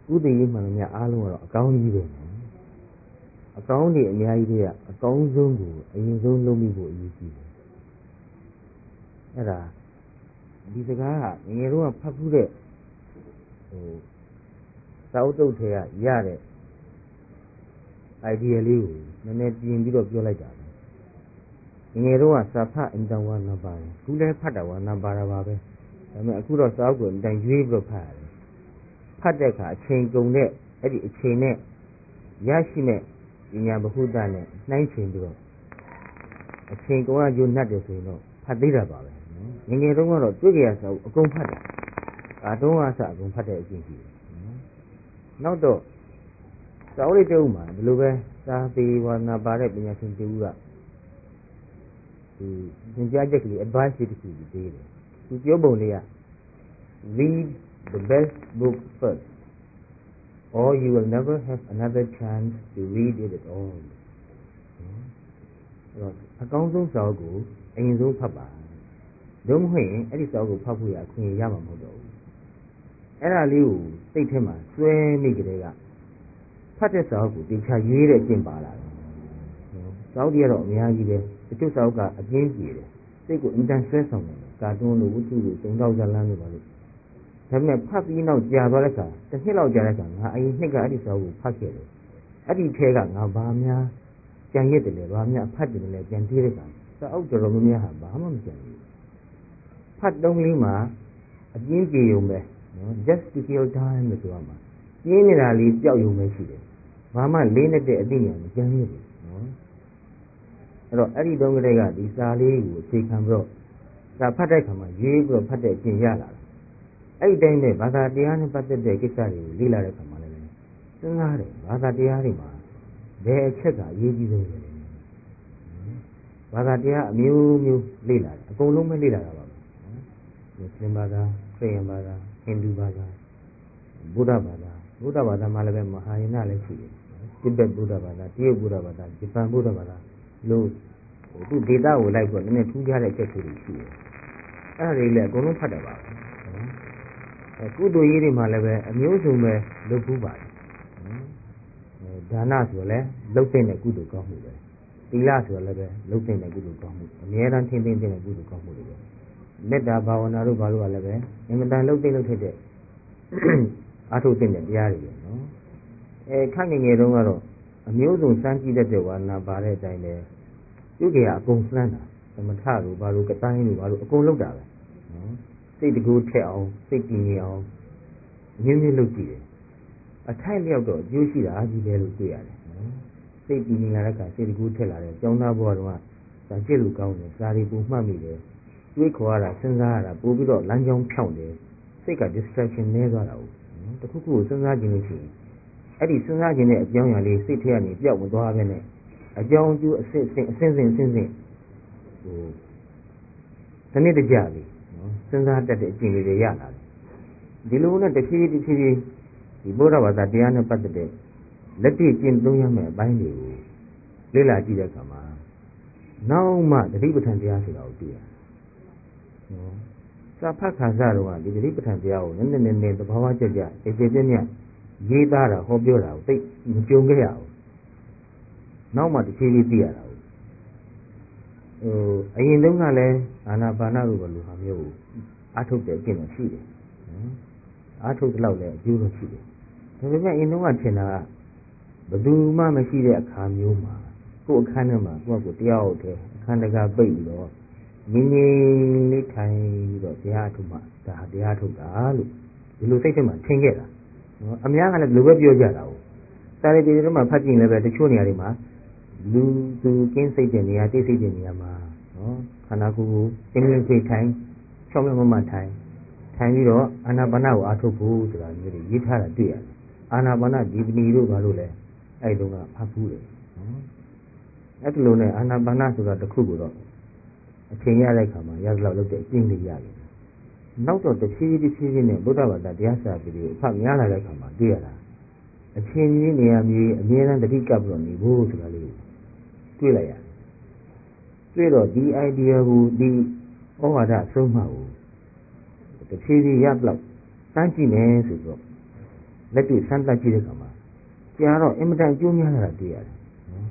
ဥတည်ရေးမှန်သမျှအားလုံးကတော့အကောင်းကြီးပဲအကောင်းတွေအများကြီးကအကောင်းဆုံးကိုအရင်ဆုံးလုပ်မိဖို့အရေးကြီးတယ်အဲ့ဒါဒီစကားကငယ်တော့ဖတ်ဖူးတဲ့စာအုပ်တုပ်ထဲကရတဲ့ idea လေးကိုနည်းနည်းပြင်ပြီးတော့ပြောလိုက်တာပဲငယ်တော့စာဖတ်အင်တန်ဝါနာပါတယ်ခုလည်းဖတ်တာဝါနာပါတာပါပဲဒါပေမဲ့အခုတော့စာအုပ်ကိုအင်တန်ရွေးပြီးတော့ဖတ်ရတယ်ဖတ်တဲ့အခါအချိန်ကုန်တဲ့အဲ့ဒီအချိန်နဲ့ရရှိမဲ့ဉာဏ်ဗဟုသုနဲ့နှိုင်းချိန်ပြီးတော့အချိန်ကုန်ကယူနှက်တယ်ဆိုရင်တော့ဖတ်သေးတာပါပဲငယ်တုန်းကတော့တွေ့ကြရစာအုပ်အကုန်ဖတ်တာဒါတုန်းကအစအကုန်ဖတ်တဲ့အကျင့်ရှိတယ်နောက်တော့စာအုပ်လေးတစ်အုပ်မှာဒီလိုပဲစာပေဝါနာပါတဲ့ပညာရှင်တူကသင်ကြားချက်ကလေး advice တစ်ခုပေးတယ်သူပြောပုံလေးက read the best book first or you will never have another chance to read it at all အကောင်းဆုံးစာအုပ်ကိုအရင်ဆုံးဖတ်ပါdon't မဟုတ်ရင်အဲ့ဒီစာအုပ်ကိုဖတ်ဖို့ရအခွင့်ရမှာမဟုတ်တော့ဘူးအဲ့ဒါလေးကိုစိတ်ထဲမှာစွဲမိကြတဲ့ကဖတ်တဲ့စာအုပ်ကိုတေချာရွေးတဲ့အကျင့်ပါလာတယ်စာအုပ်တွေကတော့အများကြီးပဲတချို့စာအုပ်ကအပြင်းပြေတယ်စိတ်ကိုအင်တန်ဆွဲဆောင်တယ်ကာတွန်းလို့ဝတ္ထုလို့သုံးတော့ဇာလန်းလို့ပါလို့ဒါပေမဲ့ဖတ်ပြီးနောက်ကြာသွားတဲ့အခါတစ်နှစ်လောက်ကြာတဲ့အခါငါအရင်နှစ်ကအဲ့ဒီစာအုပ်ကိုဖတ်ခဲ့တယ်အဲ့ဒီထဲကငါဘာများကြံရစ်တယ်လဲဘာများဖတ်တယ်လဲပြန်ပြေးတဲ့အခါစာအုပ်တော်တော်များများဟာဘာမှမကြံဘူးဖတ်တုံးလေးမှာအပြင်းပြေုံပဲနော် just to kill time လို့ဆိုရမှာပြင်းနေတာလေးပျောက်ယုံပဲရှိတယ်ဘာမှလေးနဲ့တဲ့အသိဉာဏ်မကြံရဘူးနော်အဲ့တော့အဲ့ဒီတုန်းကတည်းကဒီစာလေးကိုအခြေခံပြီးတော့စာဖတ်တဲ့အခါမှာရေးပြီးတော့ဖတ်တဲ့အကျင့်ရလာတယ်အဲ့ဒီတိုင်းနဲ့ဘာသာတရားနဲ့ပတ်သက်တဲ့ကိစ္စတွေကိုလေ့လာတဲ့အခါမှာလည်းစဉ်းစားတယ်ဘာသာတရားတွေမှာဘယ်အချက်ကအရေးကြီးဆုံးလဲဘာသာတရားအမျိုးမျိုးလေ့လာတယ်အကုန်လုံးပဲလေ့လာတာပါပဲမွတ်စလင်ဘာသာခရစ်ယာန်ဘာသာဟိန္ဒူဘာသာဗုဒ္ဓဘာသာမှာလည်းပဲမဟာယာနလည်းရှိတယ်တိဘက်ဗုဒ္ဓဘာသာတရုတ်ဗုဒ္ဓဘာသာဂျပန်ဗုဒ္ဓဘာသာလို့သူဒေသကိုလိုက်ပြီးတော့နည်းနည်းထူးခြားတဲ့အချက်တွေရှိတယ်အဲ့ဒါတွေလည်းအကုန်လုံးဖတ်တယ်ပါကုသိုလ်ရေးတွေမှာလည်းပဲအမျိုးစုံပဲလုပ်ဖူးပါတယ်ဒါနဆိုလည်းလုပ်တဲ့ကုသိုလ်ကောင်းမှုပဲသီလဆိုလည်းပဲလုပ်တဲ့ကုသိုလ်ကောင်းမှုအများအားဖြင့်သိတဲ့ကုသိုလ်ကောင်းမှုတွေပဲမေတ္တာဘာဝနာတို့ဘာလို့ကလည်းပဲအမှန်တန်လုပ်ထက်တဲ့အားထုတ်တဲ့တရားတွေပဲနော်ခန့်ငယ်တုန်းကတော့အမျိုးစုံစမ်းကြည့်တတ်တဲ့ဝါနာပါတဲ့အတိုင်းပဲပြုကြရအကုန်စမ်းတာသမထတို့ဘာလို့ကတိုင်းတို့ဘာလို့အကုန်လုပ်တာပဲနော်စိတ်တကူထက်အောင်စိတ်တည်ငြိမ်အောင်အမျိုးမျိုးလုပ်ကြည့်တယ်အထိုက်လျောက်တော့အကျိုးရှိတာအကြီးပဲလို့တွေ့ရတယ်နော်စိတ်တည်ငြိမ်လာတဲ့အခါစိတ်တကူထက်လာတယ်ကျောင်းသားဘဝတုန်းကစာကြည့်လို့ကောင်းတယ်စာတွေပုံမှတ်မိတယ်တွေးခေါ်ရတာစဉ်းစားရတာပို့ပြီးတော့လမ်းကြောင်းဖြောင့်တယ်စိတ်က distraction နည်းသွားတာဟုတ်တခုခုကိုစဉ်းစားကြည့်လို့ရှိရင်အဲ့ဒီစဉ်းစားခြင်းတဲ့အကြောင်းအရာလေးစိတ်ထဲကနေပျောက်မသွားဘဲနဲ့အကြောင်းအကျိုးအစစ်ဟိုစနစ်တကျလေးနော်စဉ်းစားတတ်တဲ့အကျင့်လေးတွေရလာတယ်ဒီလိုနဲ့တစ်ဖြည်းဖြည်းဒီဘုရားဘာသာတရားနဲ့ပတ်သက်တဲ့လက်တွေ့ကျင့်သုံးရမယ့်အပိုင်းတွေကိုလေ့လာကြည့်တဲ့အခါမှာနောက်မှသတိပဋ္ဌာန်တရားဆိုတာကိုတွေ့ရတယ်နော်စာဖတ်ခါစားတော့ဒီသတိပဋ္ဌာန်တရားကိုနည်းနည်းသဘာဝကျကျကျေပြည့်ရေးသားတာဟောပြောတာကိုသိမကြုံခဲ့ရဘူးနောက်မှတစ်ဖြည်းဖြည်းသိရတာအရင်တုန်းကလည်းအာနာပါနတို့ဘယ်လိုဟာမျိုးကိုအားထုတ်တဲ့အကျင့်တော့ရှိတယ်အားထုတ်တဲ့လောက်လည်းအကျိုးတော့ရှိတယ်ဒါပေမဲ့အရင်တုန်းကထင်တာကဘယ်သူမှမရှိတဲ့အခါမျိုးမှာကိုယ်အခန်းထဲမှာကိုယ့်ကိုယ်တရားဟုတ်တယ်အခန်းတကာပိတ်ပြီးတော့ငြိမ်ငြိမ်လေးထိုင်ပြီးတော့တရားထုတ်မှဒါတရားထုတ်တာလို့ဒီလိုစိတ်ထဲမှာထင်ခဲ့တာနော်အများကလည်းဒီလိုပဲပြောကြတာဟုတ်စာရီတွေမှာဖတ်ကြည့်လည်းပဲတချို့နေရာတွေမှာလူသူကင်းစိတ်တဲ့နေရာတိတ်စိတ်တဲ့နေရာမှာနော်ခန္ဓာကိုယ်ကိုတင်းတင်းဖိထိုင်ချောင်းမမထိုင်ပြီးတော့အာနာပါနကိုအားထုတ်ဖို့ဆိုတာမျိုးတွေရေးထားတာတွေ့ရတယ်အာနာပါနဒီပဏီတို့ဘာလို့လဲအဲ့တုန်းကဖတ်ဖူးတယ်နော်အဲ့ဒီလိုနဲ့အာနာပါနဆိုတာတစ်ခုကိုတော့အချိန်ရတဲ့အခါမှာရသလောက်လုပ်တဲ့အကျင့်လေးရတယ်နောက်တော့တစ်ဖြည်းဖြည်းနဲ့ဗုဒ္ဓဘာသာတရားစာပေတွေအဖတ်များလာတဲ့အခါမှာတွေ့ရတာအချင်းကြီးနေရာမျိုးအမြဲတမ်းတတိကပ်ပြီးတော့နေဖို့ဆိုတာလေးတွေ့လိုက်ရတယ်တွေ့တော့ဒီ idea ကိုဒီဩဝါဒအဆုံးအမကိုတဖြည်းဖြည်းရတော့စမ်းကြည့်မယ်ဆိုတော့လက်တွေ့စမ်းသပ်ကြည့်တဲ့အခါမှာကြာတော့အင်မတန်ကျိုးများလာတာတွေ့ရတယ်နော်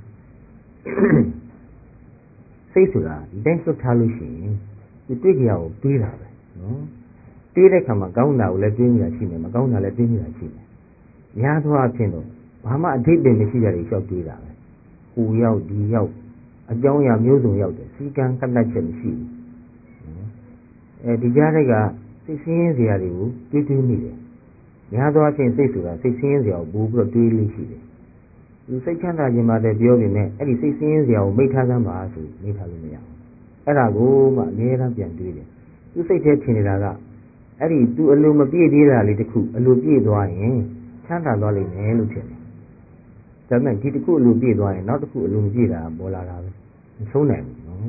စိတ်ဆိုတာဒီတိုင်းစွတ်ထားလို့ရှိရင်ဒီတွေ့ကြရကိုတွေးတာပဲနော်တွေးတဲ့အခါမှာကောင်းတာကိုလည်းတွေးမိတာရှိမယ်မကောင်းတာလည်းတွေးမိတာရှိမယ်များသောအားဖြင့်တော့ဘာမှအဓိပ္ပာယ်မရှိကြတဲ့လျှောက်တွေးတာပဲဟိုရောက်ဒီရောက်အကြောင်းအရာမျိုးစုံရောက်တယ်စီကံကန့်တတ်ချက်မရှိဘူးဒီကြားတွေကစိတ်ဆင်းရဲစရာတွေကိုတွေးမိတယ်များသောအားဖြင့်စိတ်ဆိုတာစိတ်ဆင်းရဲစရာကိုပို့ပြီးတော့တွေးလို့ရှိတယ်ဒီစိတ်ချမ်းသာခြင်းမှတည်းပြောပေမဲ့အဲ့ဒီစိတ်ဆင်းရဲစရာကိုမိထားသမ်းပါဆိုမိထားလို့မရဘူးအဲ့ဒါကိုမှအများအားပြန်တွေးတယ်သူစိတ်ထဲထင်နေတာကအဲ့ဒီသူအလိုမပြည့်သေးတာလေးတစ်ခုအလိုပြည့်သွားရင်ချမ်းသာသွားလိမ့်မယ်လို့ထင်တယ်ဒါပေမဲ့ဒီတစ်ခုအလိုပြည့်သွားရင်နောက်တစ်ခုအလိုမပြည့်တာပေါ်လာတာပဲမဆုံးနိုင်ဘူးနော်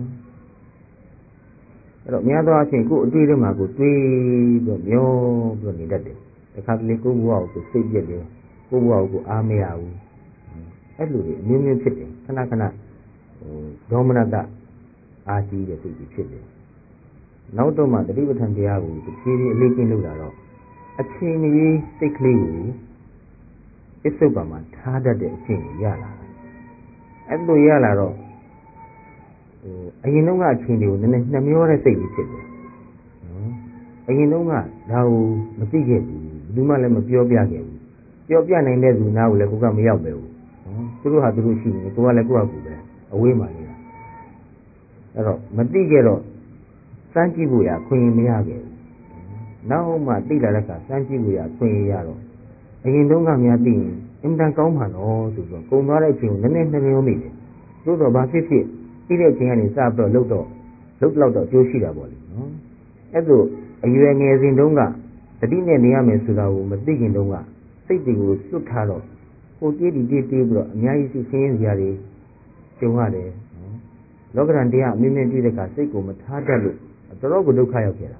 အဲ့တော့များသောအားဖြင့်ကိုယ်အတွေ့အကြုံမှာကိုတွေးပြီးမျောပြီးနေတတ်တယ်တခါတလေကိုယ်ဘဝကိုစိတ်ပြက်တယ်ကိုယ်ဘဝကိုအားမရဘူးအဲ့လိုတွေအမျိုးမျိုးဖြစ်တယ်ခဏခဏဒေါမနတအားကြီးတဲ့စိတ်ကြီးဖြစ်တယ်နောက်တော့မှတတိပဋ္ဌာန်တရားကိုတစ်ဖြည်းဖြည်းအလေးကျင့်လုပ်တာတော့အချိန်ကြီးစိတ်ကလေးကိုအစ္ဆုတ်ပါမှာထားတတ်တဲ့အချိန်ကိုရလာတယ်အဲ့လိုရလာတော့အရင်တုန်းကအချိန်တွေကိုနည်းနည်းနှမျောတဲ့စိတ်ကြီးဖြစ်တယ်နော်အရင်တုန်းကဒါကိုမသိခဲ့ဘူးဘယ်သူမှလည်းမပြောပြခဲ့ဘူးပြောပြနိုင်တဲ့သူနားကိုလည်းကိုကမရောက်ပဲဘူးနော်သူတို့ဟာသူတို့ရှိနေတယ်ကိုကလည်းကိုယ့်ဟာကိုယ်ပဲအဝေးမှာနေတာအဲ့တော့မသိခဲ့တော့စမ်းကြည့်ဖို့ရခွင့်မရခဲ့ဘူးနောက်မှသိလာတဲ့အခါစမ်းကြည့်ဖို့ရခွင့်ရတော့အရင်တုန်းကများသိရင်အင်တန်ကောင်းမှတော့ဆိုပြီးတော့ကုံသွားတဲ့အချိန်ကိုနည်းနည်းနှမျောမိတယ်သို့တော့ဘာဖြစ်ဖြစ်ပြီးတဲ့အချိန်ကနေစပြီးတော့လှုပ်တော့အကျိုးရှိတာပေါ့လေနော်အဲ့ဒါအရွယ်ငယ်စဉ်တုန်းကတတိနဲ့နေရမယ်ဆိုတာကိုမသိခင်တုန်းကစိတ်တွေကိုစွတ်ထားတော့ကိုတေးပြီးပြီးတော့အများကြီးစိတ်ဆင်းရဲစရာတွေကြုံရတယ်နော်လောကဓာတ်တရားအမြင့်မြင့်တွေ့တဲ့အခါစိတ်ကိုမထားတတ်လို့တော်တော်ကိုဒုက္ခရောက်ခဲ့တာ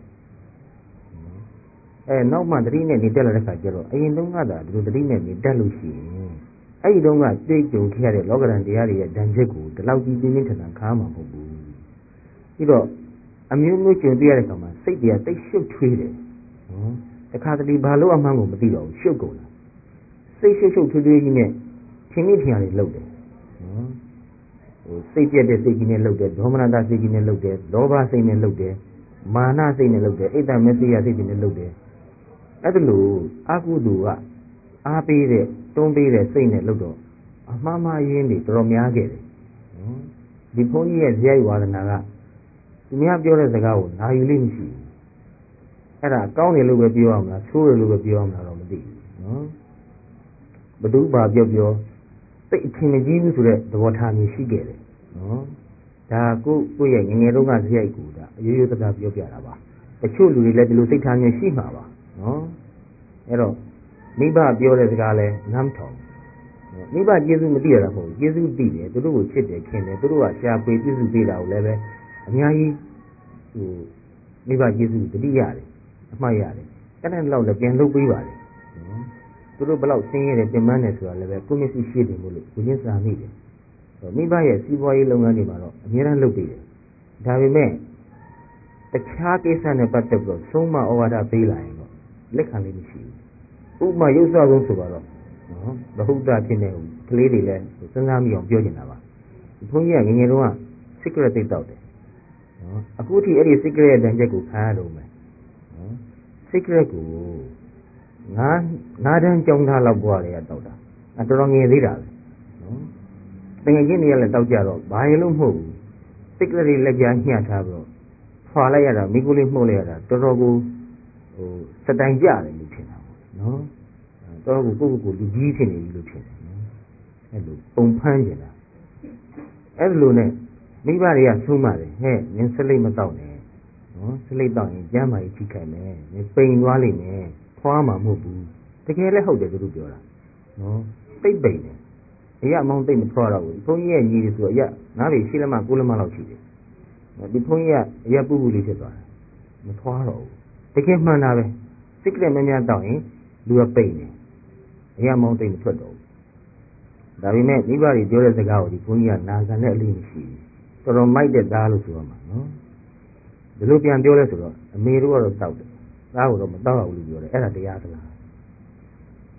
နောက်မှတတိနဲ့နေတက်လာတဲ့ခါကျတော့အရင်တုန်းကသာဒီလိုတတိနဲ့နေတက်လို့ရှိရင်အဲ့ဒီတုန်းကတွေ့ကြုံခဲ့ရတဲ့လောကဓာတ်တရားတွေရဲ့ဒဏ်ချက်ကိုဒီလောက်ကြီးပြင်းပြင်းထန်ထန်ခါမှမဟုတ်ဘူးပြီးတော့အမျိုးမျိုးကြုံတွေ့ရတဲ့ခါမှာစိတ်တွေကတိတ်ရှုပ်ထွေးတယ်နော်တခါတလေဘာလို့အမှန်းကိုမသိတော့ဘူးရှုပ်ကုန်တာစိတ်ရှုပ်ထွေးထွေးကြီးနဲ့ထင်မိထင်ရတယ်လှုပ်တယ်နော်စိတ်ပြက်တဲ့စိတ်ကြီးနဲ့လှုပ်တယ်ဒေါမနတစိတ်ကြီးနဲ့လှုပ်တယ်လောဘစိတ်နဲ့လှုပ်တယ်မာနစိတ်နဲ့လှုပ်တယ်အိတ်တမessiယစိတ်နဲ့လှုပ်တယ်အဲ့ဒါလို့အကုသိုလ်ကအားပေးတဲ့တွန်းပေးတဲ့စိတ်နဲ့လှုပ်တော့အမှားမှားရင်းတွေတော်တော်များခဲ့တယ်နော်ဒီဘုန်းကြီးရဲ့ဇယိုက်ဝါဒနာကသူများပြောတဲ့စကားကိုနာယူလို့မရှိဘူးအဲ့ဒါကောင်းတယ်လို့ပဲပြောရမလားဆိုးတယ်လို့ပဲပြောရမလားတော့မသိဘူးနော်ဘသူဘာပြောစိတ်အထင်မကြီးဘူးဆိုတဲ့သဘောထားမျိုးရှိခဲ့တယ်နော်ဒါကိုယ့်ရဲ့ငငယ်တုန်းကဇယိုက်ကိုဒါအရိုးရိုးသားသားပြောပြတာပါတချို့လူတွေလည်းဒီလိုစိတ်ထားမျိုးရှိမှာပါနော်အဲ့တော့မိဘပြောတဲ့စကားလဲနမ်းထောင်မိဘကျေးဇူးမသိရတာမဟုတ်ဘူးကျေးဇူးသိတယ်သူတို့ကိုချစ်တယ်ခင်တယ်သူတို့ကရှားပွေပြုစုပေးတာကိုလည်းပဲအများကြီးမိဘကျေးဇူးတတိရတယ်အမှားရတယ်အဲ့ဒါလောက်လည်းပြန်လုပ်ပေးပါလေနော်သူတို့ဘလောက်ဆင်းရဲတယ်ပြင်ပန်းတယ်ဆိုတာလည်းပဲကိုမျက်စိရှိတယ်မို့လို့ကိုချင်းစာမိတယ်မိဘရဲ့စီးပွားရေးလုပ်ငန်းတွေမှာတော့အများအားလုပ်ပေးတယ်ဒါပေမဲ့တခြားကိစ္စနဲ့ပတ်သက်ပြီးတော့သုံးမဩဝါဒပေးလာရင်တော့လက်ခံလို့မရှိဘူးဥပမာရုပ်စွာဆုံးဆိုတော့နော်ဘဟုတ္တဖြစ်နေကလေးတွေလည်းစဉ်းစားမိအောင်ပြောနေတာပါဘုန်းကြီးကငငယ်တုန်းက secret သိတောက်တယ်နော်အခုထိအဲ့ဒီ secret ရဲ့တန်ချက်ကိုခံရတော့မယ်နော် secret ကိုငါးတန်းကြောင်းသားလောက်ဘွားတွေကတောက်တာတော်တော်ငယ်သေးတာပဲနော်တကယ်ချင်းတွေကလည်းတောက်ကြတော့ဘာရင်လို့မဟုတ်ဘူး secret တွေလက်ကြားညှပ်ထားပြီးတော့ဖွာလိုက်ရတာမိကိုလေးမှုတ်လိုက်ရတာတော်တော်ကိုစတိုင်ကြတယ်လို့ထင်တာပေါ့နော်တော်တော်ကိုကိုလူကြီးဖြစ်နေပြီလို့ထင်တယ်နော်အဲ့လိုပုံဖမ်းကြတာအဲ့လိုနဲ့မိဘတွေကဆုံးမတယ်ဟဲ့နင်စလိတ်မတော့နဲ့နော်စလိတ်တော့ရင်ကျမ်းမာရေးထိခိုက်မယ်နင်ပိန်သွားလိမ့်မယ်ဖွားမှာမဟုတ်ဘူးတကယ်လည်းဟုတ်တယ်သူတို့ပြောတာနော်ပိတ်တယ်အရာမောင်းသိမ့်မဖွားတော့ဘူးဘုန်းကြီးရဲ့ညီတွေဆိုအရာနားလေရှိလက်မ9လက်မလောက်ရှိတယ်ဒီဘုန်းကြီးကအရာပူပူလေးဖြစ်သွားတယ်မဖွားတော့ဘူးတကယ်မှန်တာပဲစိတ်ကလေးမများတော့ရင်လူကပိန်တယ်အရာမောင်းသိမ့်မထွက်တော့ဘူးဒါပေမဲ့မိဘတွေပြောတဲ့စကားကိုဒီဘုန်းကြီးကနာခံတဲ့အလေးမရှိဘူးတော်တော်မိုက်တဲ့သားလို့ဆိုရမှာနော်ဒီလိုပြန်ပြောလဲဆိုတော့အမေတို့ကတော့တောက်တယ်သားကတော့မတောက်ရဘူးလို့ပြောတယ်အဲ့ဒါတရားသလား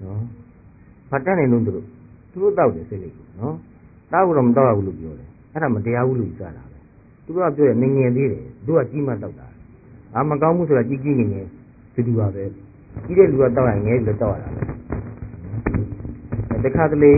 နော်ဘာတတ်နေလို့သူတို့တောက်တယ်စိတ်လေးနော်တောက်တော့မတောက်ရဘူးလို့ပြောတယ်အဲ့ဒါမတရားဘူးလို့ယူဆတာပဲသူကပြောတယ်ငငယ်သေးတယ်သူကကြီးမှတောက်တာအာမကောင်းဘူးဆိုတာကြီးကြီးငငယ်တူပါပဲကြီးတဲ့လူကတောက်ရင်ငယ်လို့တောက်ရတာပဲတခါတလေ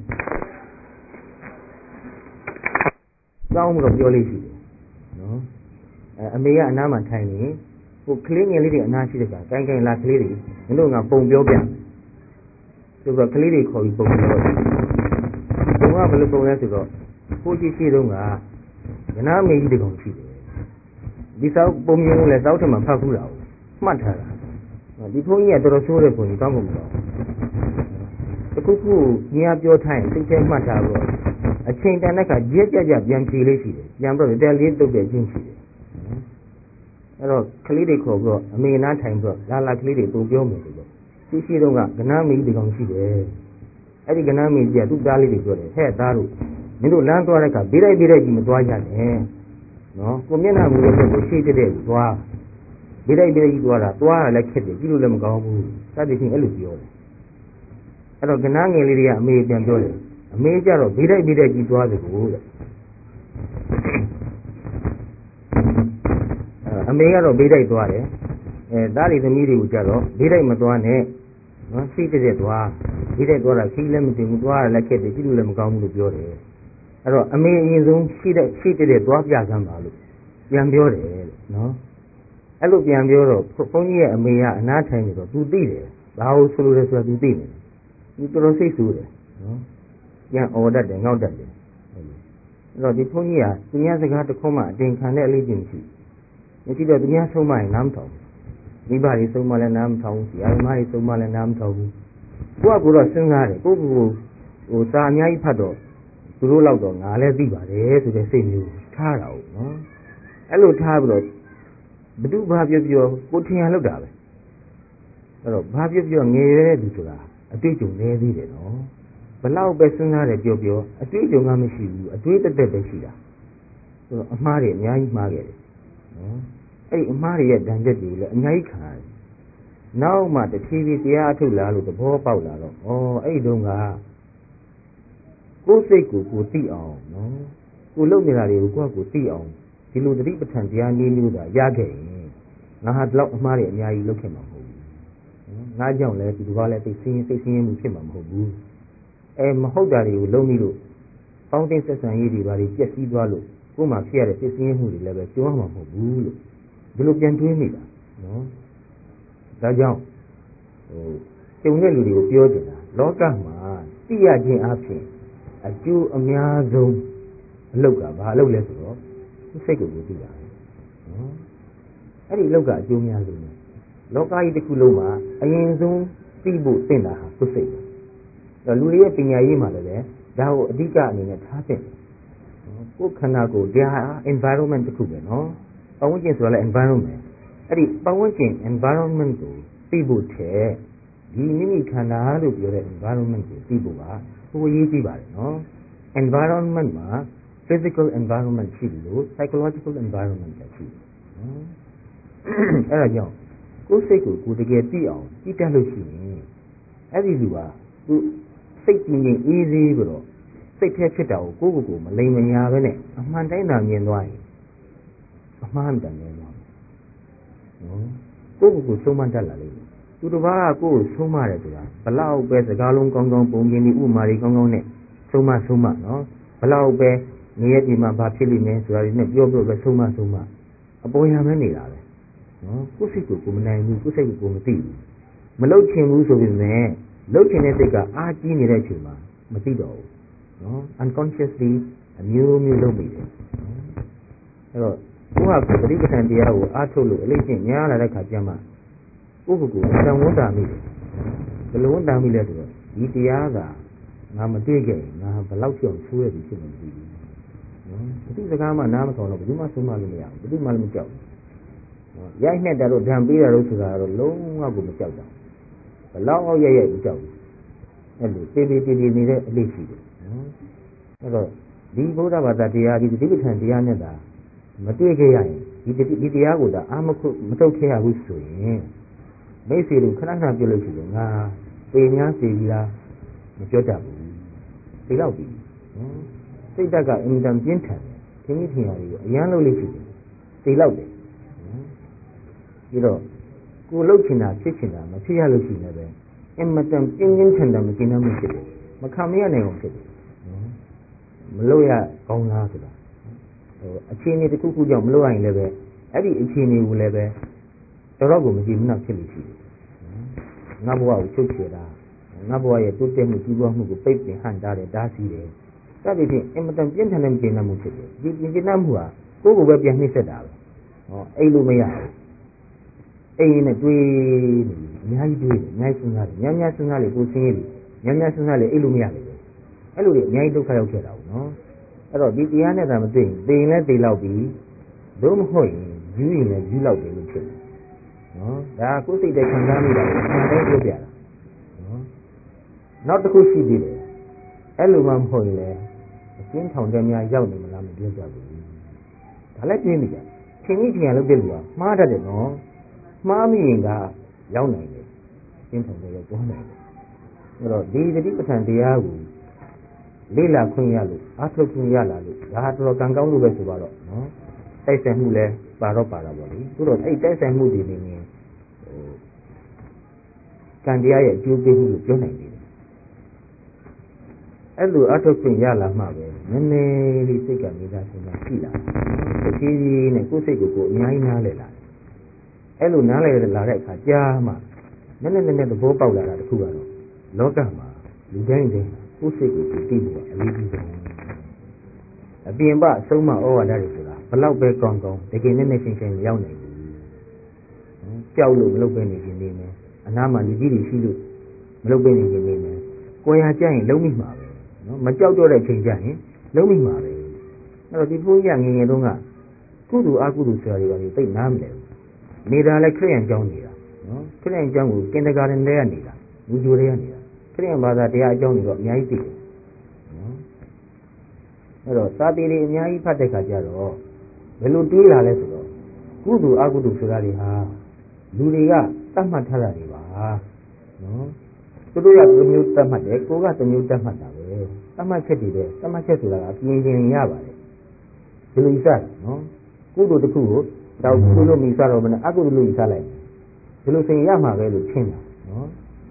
ကောင်းမှုတော့ပြောလို့ရှိတယ်နော်အမေကအနားမှာထိုင်နေဟိုကလေးငယ်လေးတွေအနားရှိတဲ့ကကိုင်းလာကလေးတွေမင်းတို့ကပုံပြောပြဆိုတော့ကလေးတွေခေါ်ပြီးပုံပြောပုံကဘယ်လိုပုံလဲဆိုတော့ကိုရှိရှိတုန်းကကနာမေကြီးတကောင်ရှိတယ်ဒီစောက်ပုံမျိုးလဲစောက်ထက်မှဖတ်ဖူးတာကိုမှတ်ထားတာဒီဘုန်းကြီးကတော်တော်ဆိုးတဲ့ဘုန်းကြီးကောင်းကုန်မလို့တခုခုညီအပြောထိုင်သိတဲ့မှတ်ထားတော့အချိန်တန်တဲ့ခါကြက်ပြန်ဖြေလေးရှိတယ်ပြန်ပြီးတော့တဲလေးတုတ်တဲ့အချင်းရှိတယ်အဲ့တော့ကလေးတွေခေါ်ပြီးတော့အမေနားထိုင်ပြီးတော့လာကလေးတွေပုံပြောမယ်ဆိုတော့ရှိတုန်းကကနာမေကြီးတကောင်ရှိတယ်အဲ့ဒီကနာမေကြီးကသူ့သားလေးတွေပြောတယ်ဟဲ့သားတို့မင်းတို့လမ်းသွားတဲ့အခါဘေးလိုက်ကြီးမသွားကြနဲ့နော်ကိုမျက်နှာမူရဲ့ကိုရှိတဲ့သွားဘေးလိုက်ကြီးသွားတာလည်းခက်တယ်ကြည့်လို့လည်းမကောင်းဘူးစသဖြင့်အဲ့လိုပြောတယ်အဲ့တော့ကနာငယ်လေးတွေကအမေပြန်ပြောတယ်အမေကျတော့ဘေးလိုက်ကြီးသွားသကိုတဲ့အမေကတော့ဘေးလိုက်သွားတယ်သားလေးသမီးတွေကိုကြတော့ဘေးလိုက်မသွားနဲ့နော်ရှိတဲ့သွားဘေးလိုက်သွားတာခီးလည်းမတင်ဘူးသွားလည်းခက်တယ်ကြည့်လို့လည်းမကောင်းဘူးလို့ပြောတယ်အဲ့တော့အမေအရင်ဆုံးရှိတဲ့သွားပြစမ်းပါလို့ပြန်ပြောတယ်နော်အဲ့လိုပြန်ပြောတော့ဘုန်းကြီးရဲ့အမေကအနားထိုင်နေတော့ तू သိတယ်ဘာလို့ဆိုလို့လဲဆိုတာ तू သိတယ် तू တော်တော်စိတ်ဆိုးတယ်နော်ပြန်អော်တတ်တယ်ငေါက်တတ်တယ်အဲ့တော့ဒီဘုန်းကြီးကသူများစကားတစ်ခုမှအတင်ခံတဲ့အလေးချင်းမရှိတော့သူများဆုံးမရင်နားမထောင်မိဘတွေဆုံးမလဲနားမထောင်ဘူးဆရာမတွေဆုံးမလဲနားမထောင်ဘူးကိုကတော့စဉ်းစားတယ်ကိုဟိုစာအများကြီးဖတ်တော့သူတို့လောက်တော့ငါလည်းသိပါတယ်ဆိုတဲ့စိတ်မျိုးထားတာဟုတ်နော်အဲ့လိုထားပြီးတော့ဘသူဘာပြောကိုထင်ရလောက်တာပဲအဲ့တော့ဘာပြောငယ်ရဲတဲ့သူဆိုတာအတွေ့အကြုံနည်းသေးတယ်နော်ဘလောက်ပဲစဉ်းစားတယ်ပြောအတွေ့အကြုံကမရှိဘူးအတွေ့တက်ပဲရှိတာဆိုတော့အမှားတွေအများကြီးမှားခဲ့တယ်နော်အဲ့ဒီအမှားတွေရဲ့ဒဏ်ချက်တွေလည်းအများကြီးခံရတယ်နောက်မှတဖြည်းဖြည်းတရားအထုတ်လာလို့သဘောပေါက်လာတော့အဲ့ဒီတုန်းကကိုယ်စိတ်ကိုသိအောင်နော်ကိုလုပ်နေတာတွေကိုကိုသိအောင်ဒီလိုတတိပဋ္ဌာန်တရားနည်းမျိုးသာရခဲ့ရင်ငါဟာဒီလောက်အမှားတွေအများကြီးလုပ်ခဲ့မှာမဟုတ်ဘူးငါကြောင့်လည်းဒီဘာလဲသိစင်းမှုဖြစ်မှာမဟုတ်ဘူးမဟုတ်တာတွေကိုလုံးပြီးလို့ပေါင်းသိဆက်ဆံရေးတွေဘာတွေပြည့်စည်သွားလို့ကိုယ်မှဖြစ်ရတဲ့သိစင်းမှုတွေလည်းပဲကျွမ်းမှာမဟုတ်ဘူးလို့ဒီလိုပြန်တွေးမိတာနော်ဒါကြောင့်ကျုံတဲ့လူတွေကိုပြောချင်တာလောကမှာသိရခြင်းအပြင်အကျိုးအများဆုံးအလုပ်ကဘာအလုပ်လဲဆိုတော့စိတ်ကိုသိတာနော်အဲ့ဒီအလုပ်ကအကျိုးများဆုံးပဲလောကကြီးတစ်ခုလုံးမှာအရင်ဆုံးသိဖို့သင့်တာဟာကိုယ်စိတ်ပဲအဲ့လူတွေရဲ့ပညာရေးမှာလည်းဒါကိုအဓိကအနေနဲ့ထားသင့်တယ်ကိုယ်ခန္ဓာကိုယ်ဒါ environment တစ်ခုပဲနော်ပတ်ဝန်းကျင်ဆိုတာလည်း environment အဲ့ဒီပတ်ဝန်းကျင် environment ကိုသိဖို့ထက်ဒီမိမိခန္ဓာလို့ပြောတဲ့ environment ကိုသိဖို့ကဟိုရေးကြည့်ပါတယ်နော် environment မှာ physical environment ရှိလို့ psychological environment လည်းရှိတယ်နော်အဲ့ဒါကြောင့်ကိုယ်စိတ်ကိုတကယ်သိအောင်ကြည့်တတ်လို့ရှိရင်အဲ့ဒီလူကသူစိတ်ကြည်ငြိမ်အေးဆေးပြီးတော့စိတ်ထဲဖြစ်တာကိုကိုယ်မလိမ်မညာပဲနဲ့အမှန်တိုင်းသာမြင်သွားရင်အမှားတန်နေသွားနော်ကိုယ်ဆုံးမတတ်လာလိမ့်မယ်သူတစ်ပါးကကိုယ်ဆုံးမတယ်ဆိုတာဘလောက်ပဲစကားလုံးကောင်းပုံပြင်ပြီးဥမာတွေကောင်းနဲ့ဆုံးမနော်ဘလောက်ပဲနေရဒီမှာဘာဖြစ်လိမ့်မယ်ဆိုတာတွေနဲ့ပြောပဲဆုံးမအပေါ်ရမဲနေတာပဲနော်ကိုယ်စိတ်ကိုမနိုင်ဘူးကိုယ်စိတ်ကိုမသိဘူးမလှုပ်ချင်ဘူးဆိုပေမဲ့လှုပ်ချင်တဲ့စိတ်ကအားကြီးနေတဲ့အချိန်မှာမသိတော့ဘူးနော် unconsciously အမျိုးလုပ်မိတယ်အဲ့တော့ကိုယ့်ဟာကိုယ်ပဋိပဋ္ဌာန်တရားကိုအားထုတ်လို့အလေးချင်းများလာတဲ့ခါကျမှကိုယ့်ကိုယ်အတန်ဝန်တာမိတယ်ဘယ်လိုဝန်တာမိလဲဆိုတော့ဒီတရားကငါမတွေ့ခဲ့ရင်ငါဘယ်လောက်ကြောင်ဆိုးရပြီဖြစ်နေမသိဘူးနော်ဘယ်သူစကားမှနားမထောင်တော့ဘယ်သူမှဆုံးမလို့မရဘူးဘယ်သူမှလည်းမကြောက်ဘူးနော်ရိုက်နှက်တာတော့ဓာန်ပေးတာတော့ဆိုတာတော့လုံးဝကိုမကြောက်တာဘယ်လောက်ရိုက်မကြောက်ဘူးအဲ့လိုတေးနေတဲ့အလေးရှိတယ်နော်အဲ့တော့ဒီဗုဒ္ဓဘာသာတရားဒီတိပဋ္ဌာန်တရားနဲ့တာမတွေ့ခဲ့ရရင်ဒီတရားကိုဒါအာမထုတ်ခဲ့ရဘူးဆိုရင်မိတ်ဆွေတို့ခဏခဏပြောလို့ရှိတယ်ငါပေများစီပြီးလားမပြောတတ်ဘူးဒီလောက်ပြီနော်စိတ်ဓာတ်ကအင်တန်ပြင်းထန်တယ်ခင်းကြီးထင်ရတယ်အရန်လုံးလေးရှိတယ်ဒီလောက်တယ်နော်ပြီးတော့ကိုလှုပ်ချင်တာဖြစ်ချင်တာမဖြစ်ရလို့ရှိနေပဲအင်မတန်ပြင်းပြင်းထန်ထန်မကျင်တတ်မှုဖြစ်တယ်မခံမရနိုင်အောင်ဖြစ်တယ်နော်မလို့ရကောင်းလားဆိုတာအခြေအနေတစ်ခုခုကြောင့်မလို့ရရင်လည်းပဲအဲ့ဒီအခြေအနေကိုလည်းပဲတော်ကိုမကြည့်မနှောက်ဖြစ်လို့ရှိတယ်ငါဘဝကိုချုပ်ချယ်တာငါဘဝရဲ့တိုးတက်မှုကြီးပွားမှုကိုပိတ်ပင်ဟန့်တားတယ်ဓာတ်စီတယ်စသဖြင့်အင်မတန်ပြင်းထန်တဲ့ကျင့်တတ်မှုဖြစ်တယ်ဒီကျင့်တတ်မှုဟာကိုယ့်ကိုယ်ပဲပြန်နှိမ့်ဆက်တာပဲအဲ့လိုမရဘူးအဲ့ရင်နဲ့တွေးနေအများကြီးတွေးတယ်အများကြီးစဉ်းစားတယ်များများစဉ်းစားလေကိုယ်ဆင်းရဲတယ်များများစဉ်းစားလေအဲ့လိုမရဘူးအဲ့လိုကြီးအများကြီးဒုက္ခရောက်ခဲ့တာဘူးနော်အဲ့တော့ဒီတရားနဲ့သာမသိရင်သိရင်လည်းသိလောက်ပြီလို့မဟုတ်ရင်ယူရင်လည်းယူလောက်တယ်လို့ဖြစ်တယ်နော်ဒါကိုယ်စိတ်တဲ့ခံစားမိတာကိုအမှန်တိုင်းပြောပြတာနော်နောက်တစ်ခုရှိသေးတယ်အဲ့လိုမှမဟုတ်ရင်လည်းအကျဉ်းထောင်ထဲများရောက်နေမလားမပြောကြဘူးဒါလည်းပြင်းနေကြခင်ကြီးခင်ရလုပ်တဲ့လူကမှားတတ်တယ်နော်မှားမိရင်ကရောက်နိုင်တယ်ကျဉ်းထောင်ထဲရောက်သွားနိုင်တယ်အဲ့တော့ဒီတတိပဋ္ဌာန်တရားကိုလေ့လာခွင့်ရလို့အားထုတ်ခွင့်ရလာလို့ဒါတော်တော်ကံကောင်းလို့ပဲဆိုပါတော့နော်တိုက်ဆိုင်မှုလဲပါတော့ပါတာပေါ့လေသူတို့အဲ့တိုက်ဆိုင်မှုတွေနေရင်ကံတရားရဲ့အကျိုးပေးမှုကိုပြောနိုင်တယ်အဲ့လိုအထုတ်ခွင့်ရလာမှပဲနည်းနည်းလေးစိတ်ကနေတာစဉ်းစားရှိလာတဖြည်းဖြည်းနဲ့ကိုယ်စိတ်ကိုအများကြီးနားလည်လာတယ်အဲ့လိုနားလည်လာတဲ့အခါကြားမှနည်းနည်းသဘောပေါက်လာတာတခုကတော့လောကမှာလူတိုင်းတိုင်းကိုယ်စိတ်ကိုသိဖို့အလေးကြီးဆုံးအပြင်ပအဆုံးမဩဝါဒတွေဆိုတာဘလောက်ပဲကောင်းကောင်းတကယ်နဲ့ရှင်းရှင်းရောက်နိုင်ဘူးကြောက်လို့မလုပ်ပဲနေခြင်းနေမယ်အနားမှာလူကြီးတွေရှိလို့မလုပ်ပဲနေခြင်းနေမယ်ကိုယ်ရကြရင်လုံးမိမှာပဲနော်မကြောက်တော့တဲ့အချိန်ကျရင်လုံးမိမှာပဲအဲ့တော့ဒီဘုန်းကြီးကငယ်ငယ်တုန်းကကုသိုလ်အကုသိုလ်ဆရာတွေကသိနားမလဲဘူးနေတာလည်းခရိယန်ကျောင်းနေတာနော်ခရိယန်ကျောင်းကိုကင်တကာရင်ထဲကနေတာလူဂျိုတွေကနေတာခရိယန်ဘာသာတရားအကြောင်းတွေတော့အများကြီးသိတယ်နော်အဲ့တော့စာပေတွေအများကြီးဖတ်တဲ့ခါကျတော့ဘယ်လိုတွေးလာလဲဆိုတော့ကုသိုလ်အကုသိုလ်ဆိုတာတွေဟာလူတွေကသတ်မှတ်ထားတာတွေပါနော်သူတို့ကတစ်မျိုးသတ်မှတ်တယ်ကိုကတစ်မျိုးသတ်မှတ်တာပဲသတ်မှတ်ချက်တွေပဲသတ်မှတ်ချက်ဆိုတာကပြင်ပြင်ရပါတယ်ဒီလိုစနော်ကုသိုလ်တစ်ခုကိုတော့ကုသိုလ်လို့မိစတော့မနဲ့အကုသိုလ်လို့စလိုက်ဒီလိုဆိုရင်ရမှာပဲလို့ရှင်းတာနော်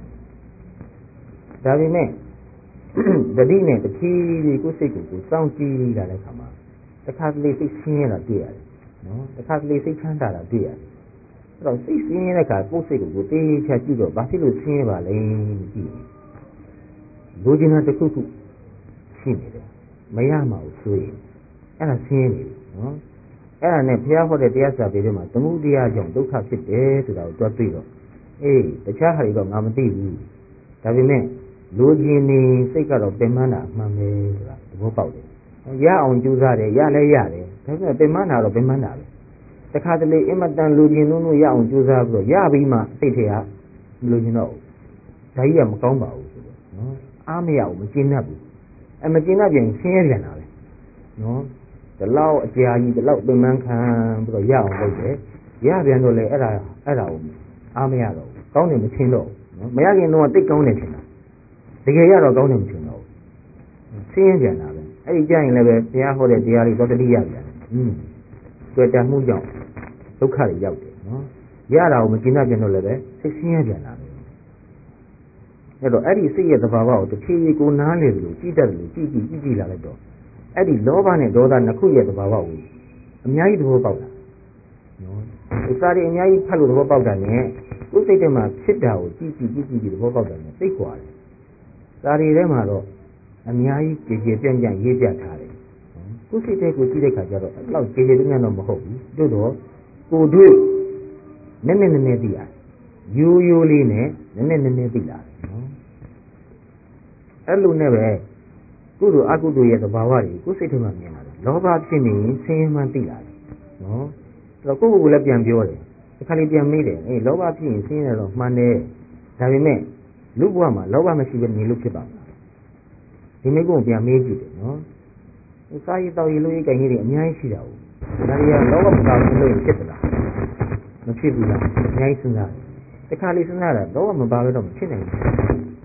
ဒါပေမဲ့တတိနဲ့တဖြည်းဖြည်းကိုယ်စိတ်ကိုစောင့်ကြည့်လာတဲ့အခါမှာတခါတလေစိတ်ဆင်းရဲတာတွေ့ရတယ်နော်တခါတလေစိတ်ချမ်းသာတာတွေ့ရတယ်အဲ့တော့စိတ်ဆင်းရဲတဲ့အခါကိုယ်စိတ်ကိုတေးချကြည့်တော့ဘာဖြစ်လို့ဆင်းရဲပါလဲလို့ကြည့်လိုချင်တာတစ်ခုခုရှိနေတယ်မရမှာကိုဆိုရင်အဲ့ဒါဆင်းရဲနေတယ်နော်အဲ့ဒါနဲ့ဘုရားဟောတဲ့တရားစာပေတွေမှာသမုဒိယကြောင့်ဒုက္ခဖြစ်တယ်ဆိုတာကိုတွက်ပြီးတော့အေးတခြားဟာတွေတော့ငါမသိဘူးဒါပေမဲ့လိုချင်နေစိတ်ကတော့ပင်မနာအမှန်ပဲဆိုတာသဘောပေါက်တယ်ရအောင်ကြိုးစားတယ်ရလဲရတယ်ဒါပေမဲ့ပင်မနာတော့ပင်မနာပဲတခါတလေအင်မတန်လိုချင်လို့ရအောင်ကြိုးစားပြီးတော့ရပြီးမှစိတ်ထဲကမလိုချင်တော့ဘူးဒါကြီးကမကောင်းပါဘူးဆိုတော့နော်အားမရဘူးမကျဉ်းတတ်ဘူးမကျဉ်းတတ်ပြန်ဆင်းရဲပြန်တာပဲနော်ဒီလောက်အကြာကြီးဒီလောက်ပင်မခံပြီးတော့ရအောင်လုပ်တယ်ရပြန်တော့လေအဲ့ဒါကိုအားမရတော့ဘူးကောင်းတယ်မထင်တော့ဘူးနော်မရခင်တော့တိတ်ကောင်းတယ်ထင်တာတကယ်ရတော့ကောင်းတယ်မထင်တော့ဘူးဆင်းရဲပြန်တာပဲအဲ့ဒီကြရင်လည်းပဲဘုရားဟောတဲ့တရားလေးသောတတိယပြန်တွေ့တာမှုကြောင့်ဒုက္ခတွေရောက်တယ်နော်ရတာကိုမကျဉ်းတတ်ပြန်တော့လည်းပဲစိတ်ဆင်းရဲပြန်တာပဲအဲ့တော့အဲ့ဒီစိတ်ရဲ့သဘာဝကိုတစ်ဖြည်းဖြည်းကိုနားလေလို့ကြည့်တတ်တယ်လို့ကြည့်လာလိုက်တော့အဲ့ဒီလောဘနဲ့ဒေါသနှစ်ခုရဲ့သဘာဝကိုအများကြီးသဘောပေါက်တာနော်ဥစ္စာတွေအများကြီးဖတ်လို့သဘောပေါက်တာနဲ့ကိုယ်စိတ်ထဲမှာဖြစ်တာကိုကြည့်သဘောပေါက်တာနဲ့သိကွာတယ်စာတွေထဲမှာတော့အများကြီးကြည်ပြန့်ရေးပြထားတယ်ကိုယ်စိတ်ထဲကိုကြည့်တဲ့ခါကျတော့အဲ့လောက်ကြည်ပြန့်တော့မဟုတ်ဘူးတို့တော့ကိုတွေ့နည်းနည်းသိရတယ်ရိုးလေးနဲ့နည်းနည်းသိလာတယ်နော်အဲ့လိုနဲ့ပဲကုသိုလ်အကုသိုလ်ရဲ့သဘာဝတွေကိုယ်စိတ်ထဲမှာမြင်လာတယ်လောဘဖြစ်နေရင်ဆင်းရဲမှန်းသိလာတယ်နော်အဲ့တော့ကိုယ့်ကိုယ်လည်းပြန်ပြောတယ်တစ်ခါလေးပြန်မေးတယ်အေးလောဘဖြစ်ရင်ဆင်းရဲတော့မှန်တယ်ဒါပေမဲ့လူဘဝမှာလောဘမရှိဘဲနေလို့ဖြစ်ပါ့မလားဒီမိကုံပြန်မေးကြည့်တယ်နော်စာရေးတောက်ရေးလို့ရေးကြင်ရေးတွေအများကြီးရှိတာဟုတ်ဒါတွေကလောဘမပါဘူးလို့ဖြစ်သလားမဖြစ်ဘူးလားအများကြီးစဉ်းစားတယ်တစ်ခါလေးစဉ်းစားတာလောဘမပါဘဲတော့မဖြစ်နိုင်ဘူး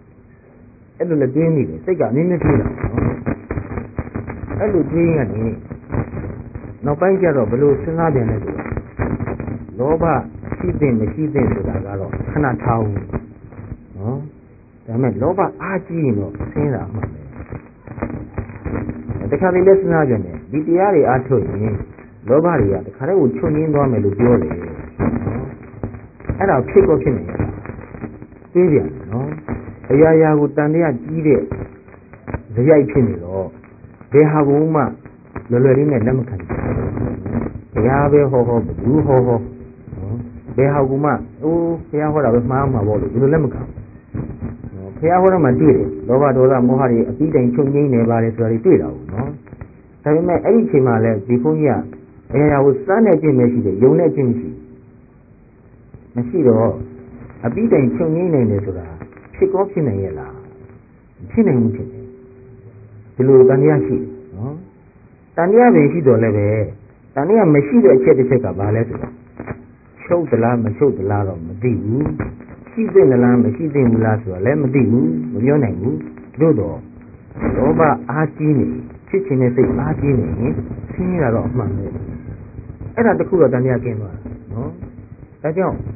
အဲ့လိုလည်းတွေးမိတယ်စိတ်ကအမြဲတမ်းတွေးတာအဲ့လိုတွေးရနေနောက်ပိုင်းကျတော့ဘယ်လိုစဉ်းစားပြန်လဲဆိုတော့လောဘရှိတဲ့မရှိတဲ့ဆိုတာကတော့ခဏထားဦးနော်ဒါပေမဲ့လောဘအားကြီးရင်တော့ဆင်းတာမှန်တယ်တခါတလေလည်းစဉ်းစားပြန်တယ်ဒီတရားတွေအားထုတ်ရင်လောဘတွေကတခါတည်းကိုချုပ်ငင်းသွားမယ်လို့ပြောတယ်နော်အဲ့ဒါဖြစ်ကိုဖြစ်နေရတာသိပြန်နော်အရာရာကိုတန်တရားကြီးတဲ့ဇယိုက်ဖြစ်နေတော့ဘယ်ဟာကိုမှလွယ်လွယ်လေးနဲ့လက်မခံဘူးတရားပဲဟောဘူးဟောနော်ဘယ်ဟာကမှအိုးဘုရားဟောတာပဲမှားမှာပေါ့လို့ဒီလိုလက်မခံဘူးဘုရားဟောတာမှတွေ့တယ်လောဘဒေါသမောဟတွေအပြီးတိုင်ချုပ်ငြိမ်းနေပါတယ်ဆိုတာတွေတွေ့တာဘူးနော်ဒါပေမဲ့အဲ့ဒီအချိန်မှာလည်းဒီဘုန်းကြီးကအရာရာကိုစမ်းနေခြင်းမရှိတယ်ယုံနေခြင်းမရှိတော့အပြီးတိုင်ချုပ်ငြိမ်းနေတယ်ဆိုတာဖြစ်ကောဖြစ်နိုင်ရဲ့လားဖြစ်နိုင်မှုဖြစ်တယ်ဒီလိုတန်တရားရှိနော်တန်တရားပဲရှိတော့လည်းပဲတန်တရားမရှိတဲ့အချက်တစ်ချက်ကဘာလဲဆိုတော့ချုပ်သလားမချုပ်သလားတော့မသိဘူးရှိသင့်သလားမရှိသင့်ဘူးလားဆိုတော့လည်းမသိဘူးမပြောနိုင်ဘူးတို့တော့လောဘအားကြီးနေဖြစ်ခြင်းနဲ့စိတ်အားကြီးနေရင်ဆင်းရဲတာတော့အမှန်ပဲအဲ့ဒါတခုတော့တန်တရားကျင်းသွားတာနော်ဒါကြောင့်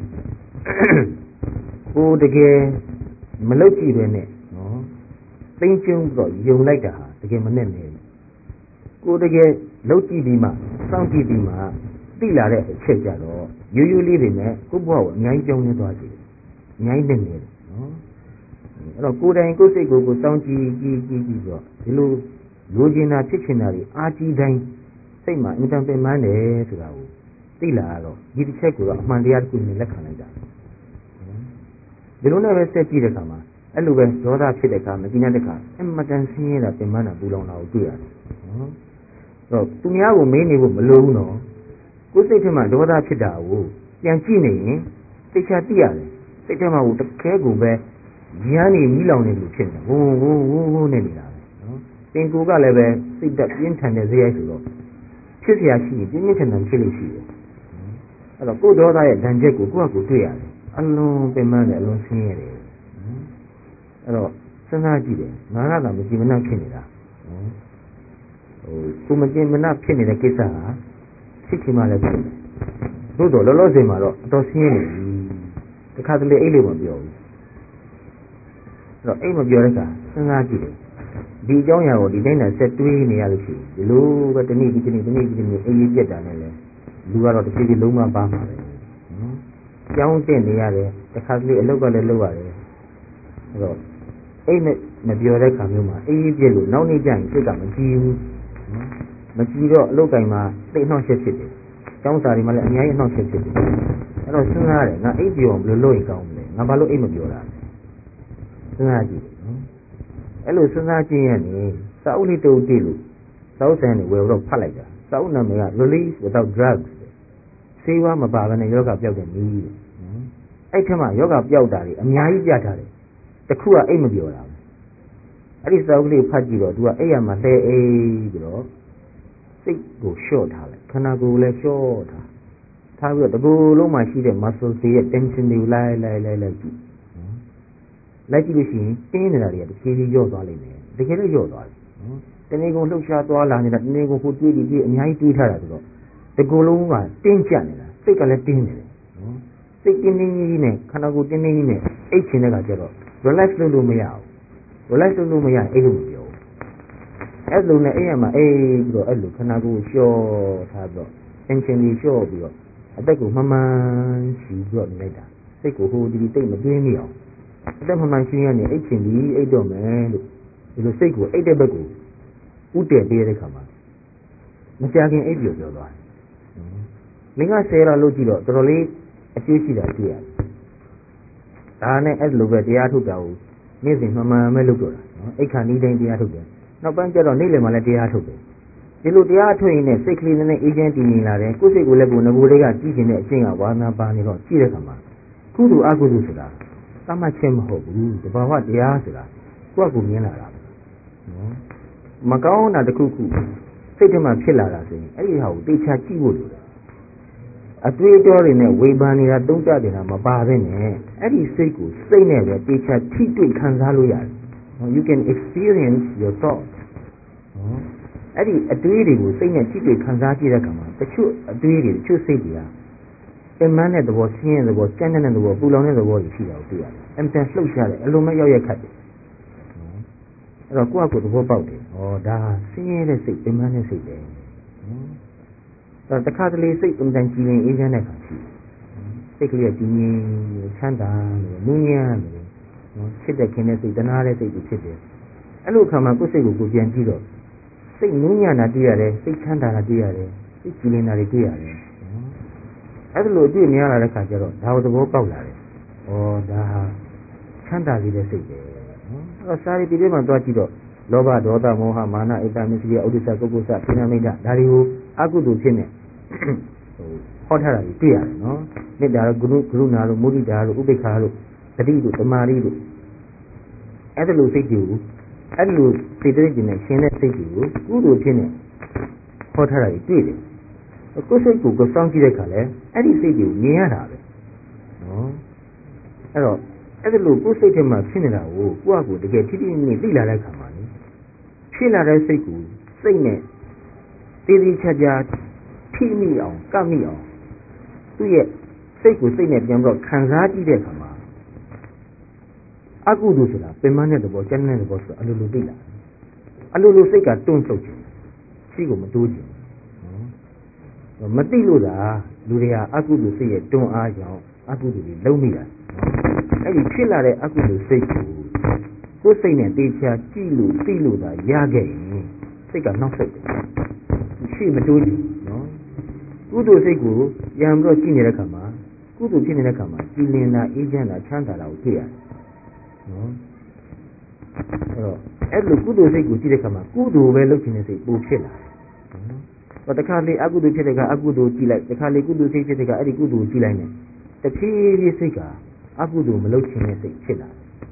ကိုတကယ်မလုပ်ကြည့်ပဲနဲ့နော်သိမ့်ကျုံတော့ယုံလိုက်တာဟာတကယ်မနဲ့နေကိုတကယ်လုပ်ကြည့်ပြီးမှစောင့်ကြည့်ပြီးမှသိလာတဲ့အချက်ကြတော့ရိုးရိုးလေးတွေနဲ့ကိုယ့်ဘဝကိုအများကြီးကြောင်းနေသွားကြည့်အများကြီးနဲ့နေတယ်နော်အဲ့တော့ကိုယ်တိုင်ကိုယ်စိတ်ကိုစောင့်ကြည့်ပြီးတော့ဒီလိုလိုချင်တာဖြစ်ချင်တာတွေအားကြီးတိုင်းစိတ်မှာအင်တန်ပင်ပန်းတယ်ဆိုတာကိုသိလာတော့ဒီတစ်ချက်ကိုတော့အမှန်တရားတစ်ခုနဲ့လက်ခံလိုက်တာဒီလိုနဲ့ပဲဆက်ကြည့်တဲ့အခါမှာအဲ့လိုပဲဒေါသဖြစ်တဲ့အခါမကြည့်တဲ့အခါအမှန်တန်ဆင်းရဲတာပင်ပန်းတာပူလောင်တာကိုတွေ့ရတယ်နော်အဲ့တော့သူများကိုမေးနေဖို့မလိုဘူးနော်ကိုယ်စိတ်ထဲမှာဒေါသဖြစ်တာကိုပြန်ကြည့်နေရင်သိချာသိရတယ်စိတ်ထဲမှာကိုတကယ်ကိုပဲဉာဏ်နဲ့မိလောင်နေလို့ဖြစ်နေဝိုးနေနေတာပဲနော်သင်ကိုယ်ကလည်းပဲစိတ်တက်ပြင်းထန်တဲ့ဇယိုက်ဆိုတော့ဖြစ်เสียရှိရင်ပြင်းပြင်းထန်ထန်ဖြစ်လို့ရှိတယ်အဲ့တော့ကိုယ်ဒေါသရဲ့ဒဏ်ချက်ကိုကိုယ့်အကူတွေ့ရတယ်အလုံးပင်ပန်းတယ်အလုံးဆင်းရဲတယ်အဲ့တော့စဉ်းစားကြည့်တယ်ငါကမကြည်မနှံ့ဖြစ်နေတာကိုမကြည်မနှံ့ဖြစ်နေတဲ့ကိစ္စဟာဖြစ်ချင်မှလည်းဖြစ်တယ်သို့တော်လောလောဆယ်မှာတော့အတော်ဆင်းရဲနေပြီတခါတလေအိတ်လို့မပြောဘူးအဲ့တော့အိတ်မပြောတဲ့အခါစဉ်းစားကြည့်တယ်ဒီအကြောင်းအရာကိုဒီတိုင်းနဲ့ဆက်တွေးနေရလို့ရှိရင်ဒီလိုပဲတနေ့ဒီနေ့အိတ်ကြီးပြက်တာနဲ့လေလူကတော့တစ်ချိန်လုံးမပါမှာပဲကြောင်းတက်နေရတယ်တခါတလေအလုပ်ကလည်းလုပ်ရတယ်အဲ့တော့အိတ်နဲ့မပြောတဲ့ခါမျိုးမှာအေးပြက်လို့နောက်နေ့ကျရင်စိတ်ကမကြည်ဘူးမကြည်တော့အလုပ်တိုင်းမှာသိနှောင့်ယှက်ဖြစ်တယ်ကျောင်းစာတွေမှာလည်းအများကြီးနှောင့်ယှက်ဖြစ်တယ်အဲ့တော့စဉ်းစားရတယ်ငါအိတ်ပြောဘယ်လိုလုပ်ရင်ကောင်းမလဲငါဘာလို့အိတ်မပြောတာစဉ်းစားကြည့်နော်အဲ့လိုစဉ်းစားကြည့်ရင်စာအုပ်လေးတုပ်ကြည့်လို့စာအုပ်ဆိုင်နေဝယ်တော့ဖတ်လိုက်တာစာအုပ်နာမည်က Release Without Drugs ဆေးဝါးမပါဘဲနဲ့ယောဂပျောက်တဲ့နည်းတဲ့အဲ့ထက်မှယောဂပျောက်တာတွေအများကြီးပြထားတယ်တခုကအိတ်မပြောတာအဲ့ဒီစာအုပ်လေးဖတ်ကြည့်တော့ तू ကအဲ့ရမှာလဲအေးပြီးတော့စိတ်ကိုလျှော့ထားလိုက်ခန္ဓာကိုယ်လည်းလျှော့ထားပြီးတော့တကူလုံးမှာရှိတဲ့ muscle တွေရဲ့ tension တွေကိုလိုက်ကြည့်လိုက်ကြည့်လို့ရှိရင်တင်းနေတာတွေကတဖြည်းဖြည်းလျော့သွားလိမ့်မယ်တကယ်လို့လျော့သွားတယ်နော်တနေ့ကုန်လှုပ်ရှားသွားလာနေတာတနေ့ကုန်ဟိုတွေးဒီအများကြီးတွေးထားတာဆိုတော့တကူလုံးကတင်းကျပ်နေတာစိတ်ကလည်းတင်းနေတယ်နော်စိတ်တင်းကြီးနဲ့ခန္ဓာကိုယ်တင်းကြီးနဲ့အိတ်ချင်တဲ့ကကြတော့ relax လုပ်လို့မရဘူး relax လုပ်လို့မရအိတ်လို့မပြောဘူးအဲ့လိုနဲ့အဲ့ရမှာအေးပြီးတော့အဲ့လိုခန္ဓာကိုယ်လျှော့ထားပြီးတော့ tension ကြီးလျှော့ပြီးတော့အသက်ကိုမှန်မှန်ရှိပြီးတော့နေလိုက်တာစိတ်ကိုဟိုဒီတိတ်မတွင်းမိအောင်အသက်မှန်မှန်ရှိရနေအိတ်ချင်ပြီးအိတ်တော့မယ်လို့ဒီလိုစိတ်ကိုအိတ်တဲ့ဘက်ကိုဥတည်ပေးတဲ့ခါမှာမကြခင်အိတ်ပြောသွားတယ်မင်းက10ရာလို့ကြည့်တော့တော်တော်လေးအကျိုးရှိတာတွေ့ရတယ်ဒါနဲ့အဲ့လိုပဲတရားထုတ်တာကိုနေ့စဉ်မှန်မှန်ပဲလုပ်တော့တာနော်အိတ်ခါနီးတိုင်းတရားထုတ်တယ်နောက်ပိုင်းကျတော့နေ့လယ်မှလည်းတရားထုတ်တယ်ဒီလိုတရားထုတ်ရင်လည်းစိတ်ကလေးနဲ့အေးချမ်းတည်ငြိမ်လာတယ်ကိုယ်စိတ်ကိုလည်းကိုယ်ငကိုယ်လေးကကြည့်ခြင်းနဲ့အကျင့်ကဝါနာပါနေတော့ကြည့်တဲ့ခါမှာကုသိုလ်အကုသိုလ်ဆိုတာသတ်မှတ်ခြင်းမဟုတ်ဘူးတဘာဝတရားဆိုတာကိုယ့်ကိုမြင်လာတာနော်မကောင်းတာတစ်ခုခုစိတ်ထဲမှာဖြစ်လာတာဆိုရင်အဲ့ဒီဟာကိုသိချကြည့်ဖို့လိုတယ်အတွေးအတောတွေနဲ့ဝေဖန်နေတာတုံ့တက်နေတာမပါဘဲနဲ့အဲ့ဒီစိတ်ကိုစိတ်နဲ့ပဲသိချထိတွေ့ခံစားလို့ရတယ် you can experience your thoughts အဲ့ဒီအတွေးတွေကိုစိတ်နဲ့ကြည့်တွေ့ခံစားကြည့်တဲ့အခါမှာတချို့အတွေးတွေတချို့စိတ်တွေကပင်မတဲ့သဘောဆင်းရဲတဲ့သဘောကြမ်းတဲ့သဘောပူလောင်တဲ့သဘောတွေရှိတာကိုတွေ့ရတယ်အင်တန်လှုပ်ရှားတယ်အလုံးမရောက်ရက်ခတ်တယ်အဲ့တော့ကိုယ့်အကူသဘောပေါက်တယ်ဒါဆင်းရဲတဲ့စိတ်ပင်မတဲ့စိတ်ပဲတခါတလေစိတ်အင်တန်ကြည်လင်အေးချမ်းတဲ့ခါရှိစိတ်ကလေးကကြည်ငြိမ်ချမ်းသာနေနူးညံ့နေချစ်တဲ့ခင်တဲ့စိတ်တနာတဲ့စိတ်တွေဖြစ်တယ်အဲ့လိုအခါမှာကိုယ်စိတ်ကိုကိုပြန်ကြည့်တော့စိတ်နူးညံ့တာတွေ့ရတယ်စိတ်ချမ်းသာတာတွေ့ရတယ်စိတ်ကြည်လင်တာတွေတွေ့ရတယ်အဲ့လိုအတွေ့များလာတဲ့ခါကျတော့ဒါကိုသဘောပေါက်လာတယ်ဒါဟာချမ်းသာစေတဲ့စိတ်ပဲအဲ့တော့စာရီဒီထဲမှာသွားကြည့်တော့လောဘဒေါသမောဟမာနဣတ္တမစ္စရိယဥဒိစ္စကုက္ကုစပိဏမိတ်ဒါတွေကိုအကုသိုလ်ဖြစ်နေဟောထားတာတွေတွေ့ရတယ်နော်မေတ္တာတို့ကရုဏာတို့မုဒိတာတို့ဥပေက္ခာတို့တတိတို့သမာဓိတို့အဲ့ဒါလိုစိတ်တွေကိုအဲ့လိုစိတ်တွေနဲ့ရှင်တဲ့စိတ်တွေကိုကုသိုလ်ဖြစ်နေဟောထားတာတွေတွေ့တယ်ကိုယ်စိတ်ကိုစောင့်ကြည့်တဲ့အခါလဲအဲ့ဒီစိတ်တွေကိုမြင်ရတာပဲနော်အဲ့တော့အဲ့ဒါလိုကိုယ်စိတ်ထဲမှာဖြစ်နေတာကိုကိုယ့်အကူတကယ်ထိထိမိမိသိလာတဲ့အခါမှာလေဖြစ်လာတဲ့စိတ်ကိုစိတ်နဲ့တည်တည်ချာချာထိမိအောင်ကပ်မိအောင်သူ့ရဲ့စိတ်ကိုစိတ်နဲ့ပြန်ပြီးတော့ခံစားကြည့်တဲ့အခါမှာအကုသိုလ်ဆိုတာပင်မတဲ့သဘောကျမ်းတဲ့သဘောဆိုအလိုလိုသိလာအလိုလိုစိတ်ကတွန့်ဆုတ်ခြင်းရှိကိုမတိုးခြင်းမသိလို့သာလူတွေဟာအကုသိုလ်စိတ်ရဲ့တွန်းအားကြောင့်အကုသိုလ်တွေလုံးမိတာအဲ့ဒီဖြစ်လာတဲ့အကုသိုလ်စိတ်ကိုကိုယ်စိတ်နဲ့တေချာကြည့်လို့သိလို့သာရခဲ့ရင်စိတ်ကနောက်ဆုတ်တယ်ရှိမတိုးခြင်းနော်ကုသိုလ်စိတ်ကိုပြန်ပြီးတော့ကြည့်နေတဲ့အခါမှာကုသိုလ်ဖြစ်နေတဲ့အခါမှာကြည်လင်တာအေးချမ်းတာချမ်းသာတာကိုတွေ့ရတယ်နော်အဲ့လိုကုသိုလ်စိတ်ကိုကြည့်တဲ့အခါမှာကုသိုလ်ပဲလုပ်ခြင်းနဲ့စိတ်ပိုဖြစ်လာတယ်တခါလေအကုသိုလ်ဖြစ်တဲ့ကအကုသိုလ်ကြည့်လိုက်တခါလေကုသိုလ်စိတ်ဖြစ်တဲ့ကအဲ့ဒီကုသိုလ်ကြည့်လိုက်နဲ့တဖြည်းဖြည်းစိတ်ကအကုသိုလ်မလုပ်ခြင်းနဲ့စိတ်ဖြစ်လာ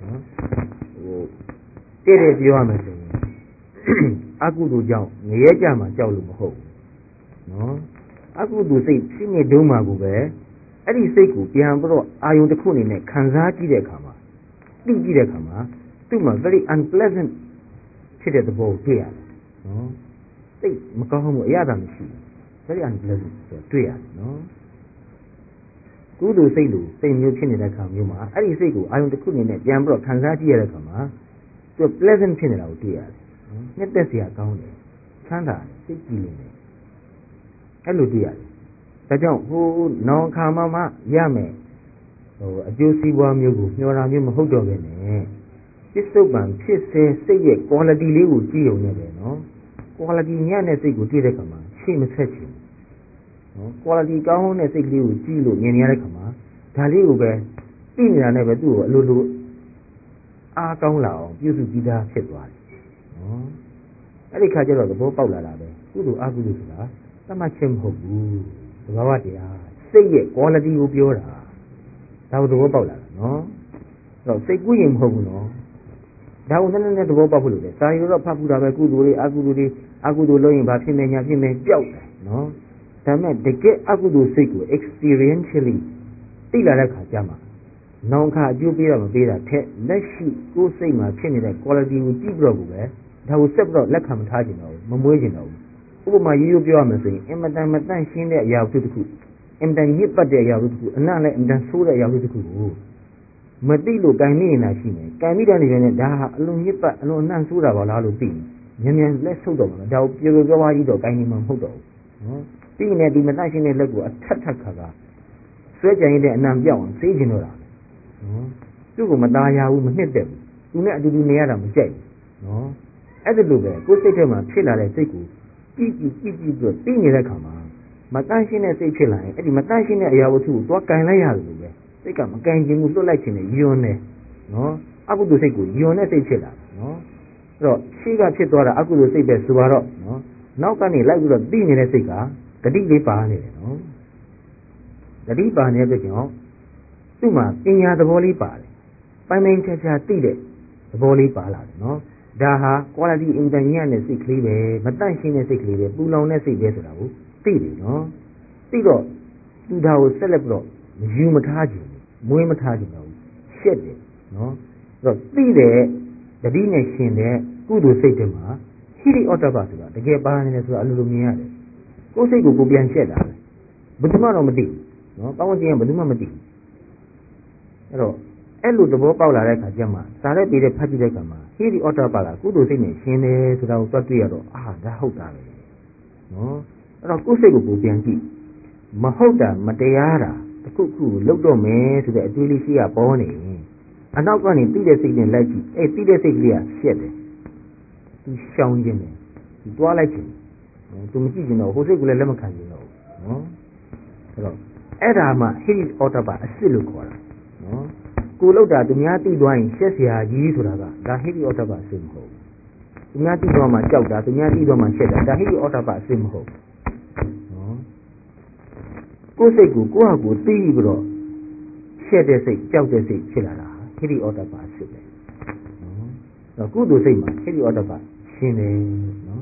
တယ်နော်တဲ့ပြောရမယ်ဆိုရင်အကုသိုလ်ကြောင့်ငရဲကြမှာကြောက်လို့မဟုတ်ဘူးနော်အကုသိုလ်စိတ်ဖြစ်နေတုံးမှာကိုပဲအဲ့ဒီစိတ်ကိုပြန်ပြီးတော့အာယုံတစ်ခုအနေနဲ့ခံစားကြည့်တဲ့အခါမှာသိကြည့်တဲ့အခါမှာသူ့မှာ very unpleasant ဖြစ်တဲ့သဘောကိုတွေ့ရတယ်နော်စိတ်မကောင်းမှုအရသာမရှိဘူး very unpleasant ဆိုတွေ့ရတယ်နော်ကုသိုလ်စိတ်လိုစိတ်မျိုးဖြစ်နေတဲ့အခါမျိုးမှာအဲ့ဒီစိတ်ကိုအာယုံတစ်ခုအနေနဲ့ပြန်ပြီးတော့ခံစားကြည့်ရတဲ့အခါမှာသူ pleasant ဖြစ်နေတာကိုတွေ့ရတယ်နော်နှစ်သက်စရာကောင်းတယ်ချမ်းသာစိတ်ကြည်လင်တယ်အဲ့လိုတွေ့ရတယ်ဒါကြောင့်နောင်ခါမှရမယ်အကျိုးစီးပွားမျိုးကိုမျှော်တာမျိုးမဟုတ်တော့ဘဲနဲ့ပစ္စုပန်ဖြစ်စေစိတ်ရဲ့ quality လေးကိုကြည့်ရုံနဲ့ပဲနော် quality ညံ့တဲ့စိတ်ကိုတွေ့တဲ့အခါမှာရှေ့မဆက်ချင်နော် quality ကောင်းတဲ့စိတ်ကလေးကိုကြည့်လို့မြင်ရတဲ့အခါမှာဒါလေးကိုပဲသိနေတာနဲ့ပဲသူ့ကိုအလိုလိုအားကောင်းလာအောင်ပြုစုကြည့်တာဖြစ်သွားတယ်နော်အဲ့ဒီခါကျတော့သဘောပေါက်လာတာပဲကုသိုလ်အကုသိုလ်ဆိုတာသတ်မှတ်ခြင်းမဟုတ်ဘူးသဘာဝတရားစိတ်ရဲ့ quality ကိုပြောတာဒါကိုသဘောပေါက်လာတာနော်အဲ့တော့စိတ်ကူးရင်မဟုတ်ဘူးနော်ဒါကိုနည်းနည်းသဘောပေါက်ဖို့လိုတယ်စာရီတော့ဖတ်ဖို့တာပဲကုသိုလ်တွေအကုသိုလ်လုပ်ရင်ဘာဖြစ်မယ်ညာဖြစ်မယ်ကြောက်တယ်နော်ဒါမဲ့တကယ်အကုသိုလ်စိတ်ကို experientially သိလာတဲ့ခါကျမှနောင်ခါအကျိုးပေးတာမပေးတာထက်လက်ရှိကိုယ်စိတ်မှာဖြစ်နေတဲ့ quality ကိုကြည့်ပြီးတော့ကိုပဲဒါကိုဆက်ပြီးတော့လက်ခံမထားကြတော့ဘူးမမွေးကြတော့ဘူးဥပမာရိုးရိုးပြောရမယ်ဆိုရင်အင်မတန်မတန့်ရှင်းတဲ့အရာတစ်ခုအင်မတန်ညစ်ပတ်တဲ့အရာတစ်ခုအနံ့လည်းအင်မတန်ဆိုးတဲ့အရာတစ်ခုကိုမသိလို့တိုင်မိနေတာရှိနေတိုင်မိတဲ့နေနဲ့ဒါဟာအလွန်ညစ်ပတ်အလွန်အနံ့ဆိုးတာပါလားလို့သိမြန်မြန်လက်ဆုပ်တော့မှာဒါကိုပြေပြေပြောပါကြီးတော့တိုင်နေမှာမဟုတ်တော့ဘူးနော်ပြီးနေဒီမတန့်ရှင်းတဲ့လက်ကိုအထက်ခါကဆွဲကြင်ရတဲ့အနံ့ပြောင်းအောင်စေးကျင်တော့တာနော်သူ့ကိုမသားရဘူးမနှစ်သက်ဘူးသူနဲ့အတူတူနေရတာမကြိုက်ဘူးနော်အဲ့ဒါလိုပဲကိုယ်စိတ်ထဲမှာဖြစ်လာတဲ့စိတ်ကိုကြည့်ပြီးတော့သိနေတဲ့ခါမှာမတန့်ရှင်းတဲ့စိတ်ဖြစ်လာရင်အဲ့ဒီမတန့်ရှင်းတဲ့အရာဝတ္ထုကိုသွားကန်လိုက်ရတယ်လို့ပဲစိတ်ကမကန်ခြင်းဘူးလွတ်လိုက်ခြင်းနဲ့ယွန်းနေနော်အကုသိုလ်စိတ်ကိုယွန်းတဲ့စိတ်ဖြစ်လာနော်အဲ့တော့ရှိကဖြစ်သွားတာအကုသိုလ်စိတ်ပဲဆိုတော့နော်နောက်ကနေလိုက်ပြီးတော့သိနေတဲ့စိတ်ကတတိလေးပါနေတယ်နော်တတိပါနေတဲ့ကြောင့်သူ့မှာပညာသဘောလေးပါတယ်ပိုင်ပိုင်ခြားခြားသိတဲ့သဘောလေးပါလာတယ်နော်ဒါဟာ quality အင်တန်ညံ့တဲ့စိတ်ကလေးပဲမတန့်ရှင်းတဲ့စိတ်ကလေးပဲပူလောင်တဲ့စိတ်ပဲဆိုတာကိုသိတယ်နော်သိတော့သူဒါကိုဆက်လက်ပြီးတော့မယူမထားခြင်းမွေးမထားခြင်းတော့ရှက်တယ်နော်အဲ့တော့သိတဲ့တတိနဲ့ရှင်တဲ့ကုသိုလ်စိတ်တွေမှာဟိရိဩတ္တပဆိုတာတကယ်ပါနေတယ်ဆိုတာအလိုလိုမြင်ရတယ်ကိုယ်စိတ်ကိုပြန်ရှက်တာပဲဘယ်သူမှတော့မသိဘူးနော်ပေါင်းကျင်ဘယ်သူမှမသိဘူးအဲ့တော့အဲ့လိုသဘောပေါက်လာတဲ့အခါကျမှစာရက်ပြီးတဲ့ဖတ်ကြည့်တဲ့အခါမှာဟိရိဩတ္တပကကုသိုလ်စိတ်နဲ့ရှင်တယ်ဆိုတာကိုသွားတွေ့ရတော့အာဒါဟုတ်တာပဲနော်အဲ့တော့ကိုယ်စိတ်ကိုပြန်ကြည့်မဟုတ်တာမတရားတာတစ်ခုခုလုတ်တော့မယ်ဆိုတဲ့အတွေးလေးရှိရပေါ်နေအနောက်ကနေတိတဲ့စိတ်နဲ့လိုက်ကြည့်အဲ့တိတဲ့စိတ်ကလေးကရှက်တယ်သူရှောင်ခြင်းတယ်သူတွားလိုက်ခြင်းသူမကြည့်ခြင်းတော့ဟိုစိတ်ကလည်းလက်မခံခြင်းတော့နော်အဲ့တော့အဲ့ဒါမှဟိရိဩတ္တပအစစ်လို့ခေါ်တာနော်ကိုလုတ်တာသူများသိသွားရင်ရှက်เสียကြီးဆိုတာကဒါဟိရိဩတ္တပအစစ်မဟုတ်ဘူးသူများသိသွားမှကြောက်တာသူများသိသွားမှရှက်တာဒါဟိရိဩတ္တပအစစ်မဟုတ်နော်ကိုယ်စိတ်ကိုကိုယ့်ဟာကိုယ်သိပြီးတော့ရှက်တဲ့စိတ်ကြောက်တဲ့စိတ်ဖြစ်လာတာဟိရိဩတ္တပအစစ်ပဲနော်ကုသိုလ်စိတ်မှာဟိရိဩတ္တပရှင်တယ်နော်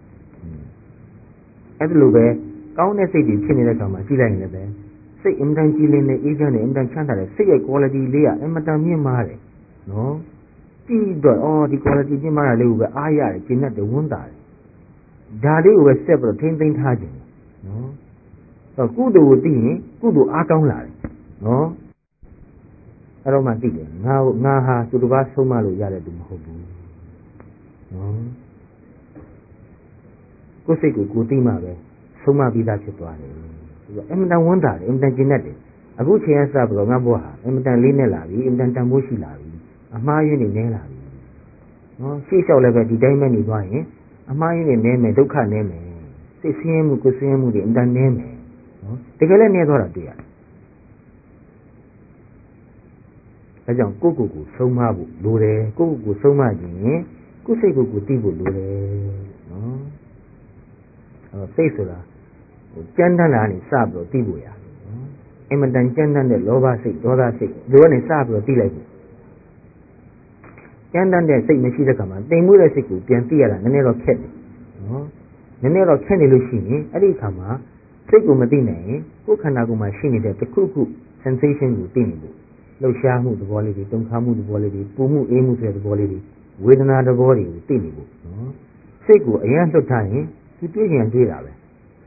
အဲ့ဒါလိုပဲကောင်းတဲ့စိတ်တွေဖြစ်နေတဲ့အခါမှာကြည့်လိုက်ရင်လည်းပဲစိတ်အင်တန်ကြည်လင်တဲ့အေးချမ်းတဲ့အင်တန်ချမ်းသာတဲ့စိတ်ရဲ့ quality လေးကအင်မတန်မြင့်မားတယ်နော်ကြည့်တော့ဒီ quality မြင့်မားတာလေးကိုပဲအားရတယ်ကျင့်တတ်တယ်ဝန်းတာတယ်ဒါလေးကိုပဲဆက်ပြီးတော့ထိမ့်သိမ်းထားခြင်းနော်အဲ့တော့ကုသိုလ်ကိုသိရင်ကုသိုလ်အားကောင်းလာတယ်နော်အဲ့တော့မှသိတယ်ငါဟာသူတစ်ပါးဆုံးမလို့ရတဲ့သူမဟုတ်ဘူးနော်ကိုယ်စိတ်ကိုကိုသိမှပဲဆုံးမပြီးသားဖြစ်သွားတယ်အင်မတန်ဝန်းတာတယ်အင်မတန်ကျဉ်တတ်တယ်အခုချိန်ကစပြီးတော့ငါ့ဘဝဟာအင်မတန်လေးနဲ့လာပြီအင်မတန်တန်ဖိုးရှိလာပြီအမှားယွင်းနေနေလာပြီနော်ရှေ့လျှောက်လည်းပဲဒီတိုင်းပဲနေသွားရင်အမှားယွင်းနေနေမယ်ဒုက္ခနေမယ်စိတ်ဆင်းရဲမှုကိုယ်ဆင်းရဲမှုတွေအင်မတန်နေမယ်နော်တကယ်လည်းနေသွားတာတွေ့ရတယ်ဒါကြောင့်ကိုယ့်ကိုယ်ကိုဆုံးမဖို့လိုတယ်ကိုယ့်ကိုယ်ကိုဆုံးမခြင်းကိုယ်စိတ်ကိုသိဖို့လိုတယ်နော်စိတ်ဆိုတာကြမ်းတမ်းတာကနေစပြီးတော့သိဖို့ရတယ်နော်အင်မတန်ကြမ်းတမ်းတဲ့လောဘစိတ်ဒေါသစိတ်ဒီကနေစပြီးတော့သိလိုက်ဖို့ကြမ်းတမ်းတဲ့စိတ်မရှိတဲ့ခါမှာတိမ်မွေးတဲ့စိတ်ကိုပြန်သိရတာနည်းနည်းတော့ခက်တယ်နော်နည်းနည်းတော့ခက်နေလို့ရှိရင်အဲ့ဒီအခါမှာစိတ်ကိုမသိနိုင်ရင်ကိုယ်ခန္ဓာကိုယ်မှာရှိနေတဲ့တစ်ခုခု sensation ကိုသိနေဖို့လှုပ်ရှားမှုသဘောလေးတွေတုန်ခါမှုသဘောလေးတွေပူမှုအေးမှုဆိုတဲ့သဘောလေးတွေဝေဒနာသဘောတွေကိုသိနေဖို့နော်စိတ်ကိုအရင်လွတ်ထားရင်သူတွေးရင်တွေးတာပဲ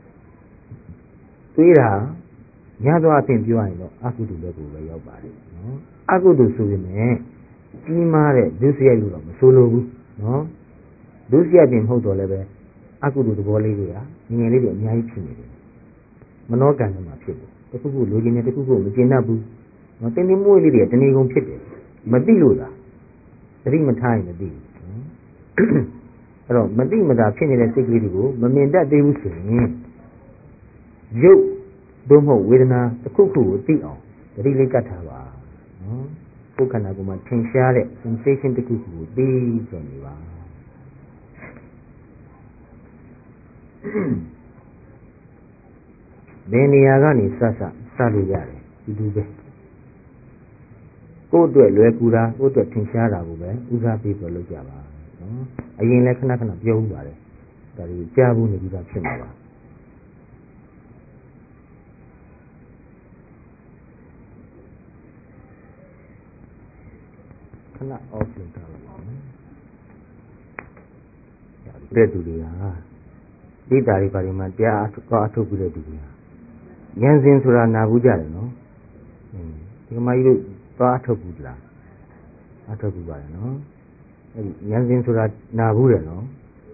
တွေးတာညသောအဖြစ်ပြောရရင်တော့အကုသိုလ်ဘက်ကိုပဲရောက်ပါတယ်နော်အကုသိုလ်ဆိုပေမဲ့ကြီးမားတဲ့ဒုစရိုက်လို့တော့မဆိုလိုဘူးနော်ဒုစရိုက်ပြင်မဟုတ်တော့လည်းပဲအကုသိုလ်သဘောလေးတွေကငယ်လေးတွေအများကြီးဖြစ်နေတယ်မနောကံထဲမှာဖြစ်တယ်တစ်ခုခုလိုချင်တယ်တစ်ခုခုမကျင်တတ်ဘူးနော်တင်းတင်းမွေးလေးတွေတဏီကုန်ဖြစ်တယ်မသိလို့လားသတိမထားရင်မသိဘူးအဲ့တော့မသိမသာဖြစ်နေတဲ့စိတ်ကလေးတွေကိုမမြင်တတ်သေးဘူးဆိုရင်ရုပ်သို့မဟုတ်ဝေဒနာတစ်ခုခုကိုသိအောင်သတိလေးကတ်ထားပါနော်ကိုယ်ခန္ဓာကိုယ်မှာထင်ရှားတဲ့ sensation တစ်ခုခုကိုသိဆိုနေပါဘယ်နေရာကနေစလို့ရတယ်ဒီလိုပဲကိုယ့်အတွက်လွယ်ကူတာကိုယ့်အတွက်ထင်ရှားတာကိုပဲဦးစားပေးပြီးလုပ်ကြပါနော်အရင်လည်းခဏခဏပြောဥပါတယ်ဒါတွေကြားဖို့နေပြီးသားဖြစ်မှာပါခဏ off လုပ်ထားပါဦးတဲ့သူတွေဟာဒီတာတွေဘာတွေမှတရားအထုတ်ပြီးတဲ့သူတွေဟာဉာဏ်စဉ်ဆိုတာနာဘူးကြတယ်နော်ဒီမကြီးတို့သွားအထုတ်ဘူးလားအထုတ်ဘူးပါတယ်နော်အဲ့ဒီဉာဏ်စဉ်ဆိုတာနာဘူးတယ်နော်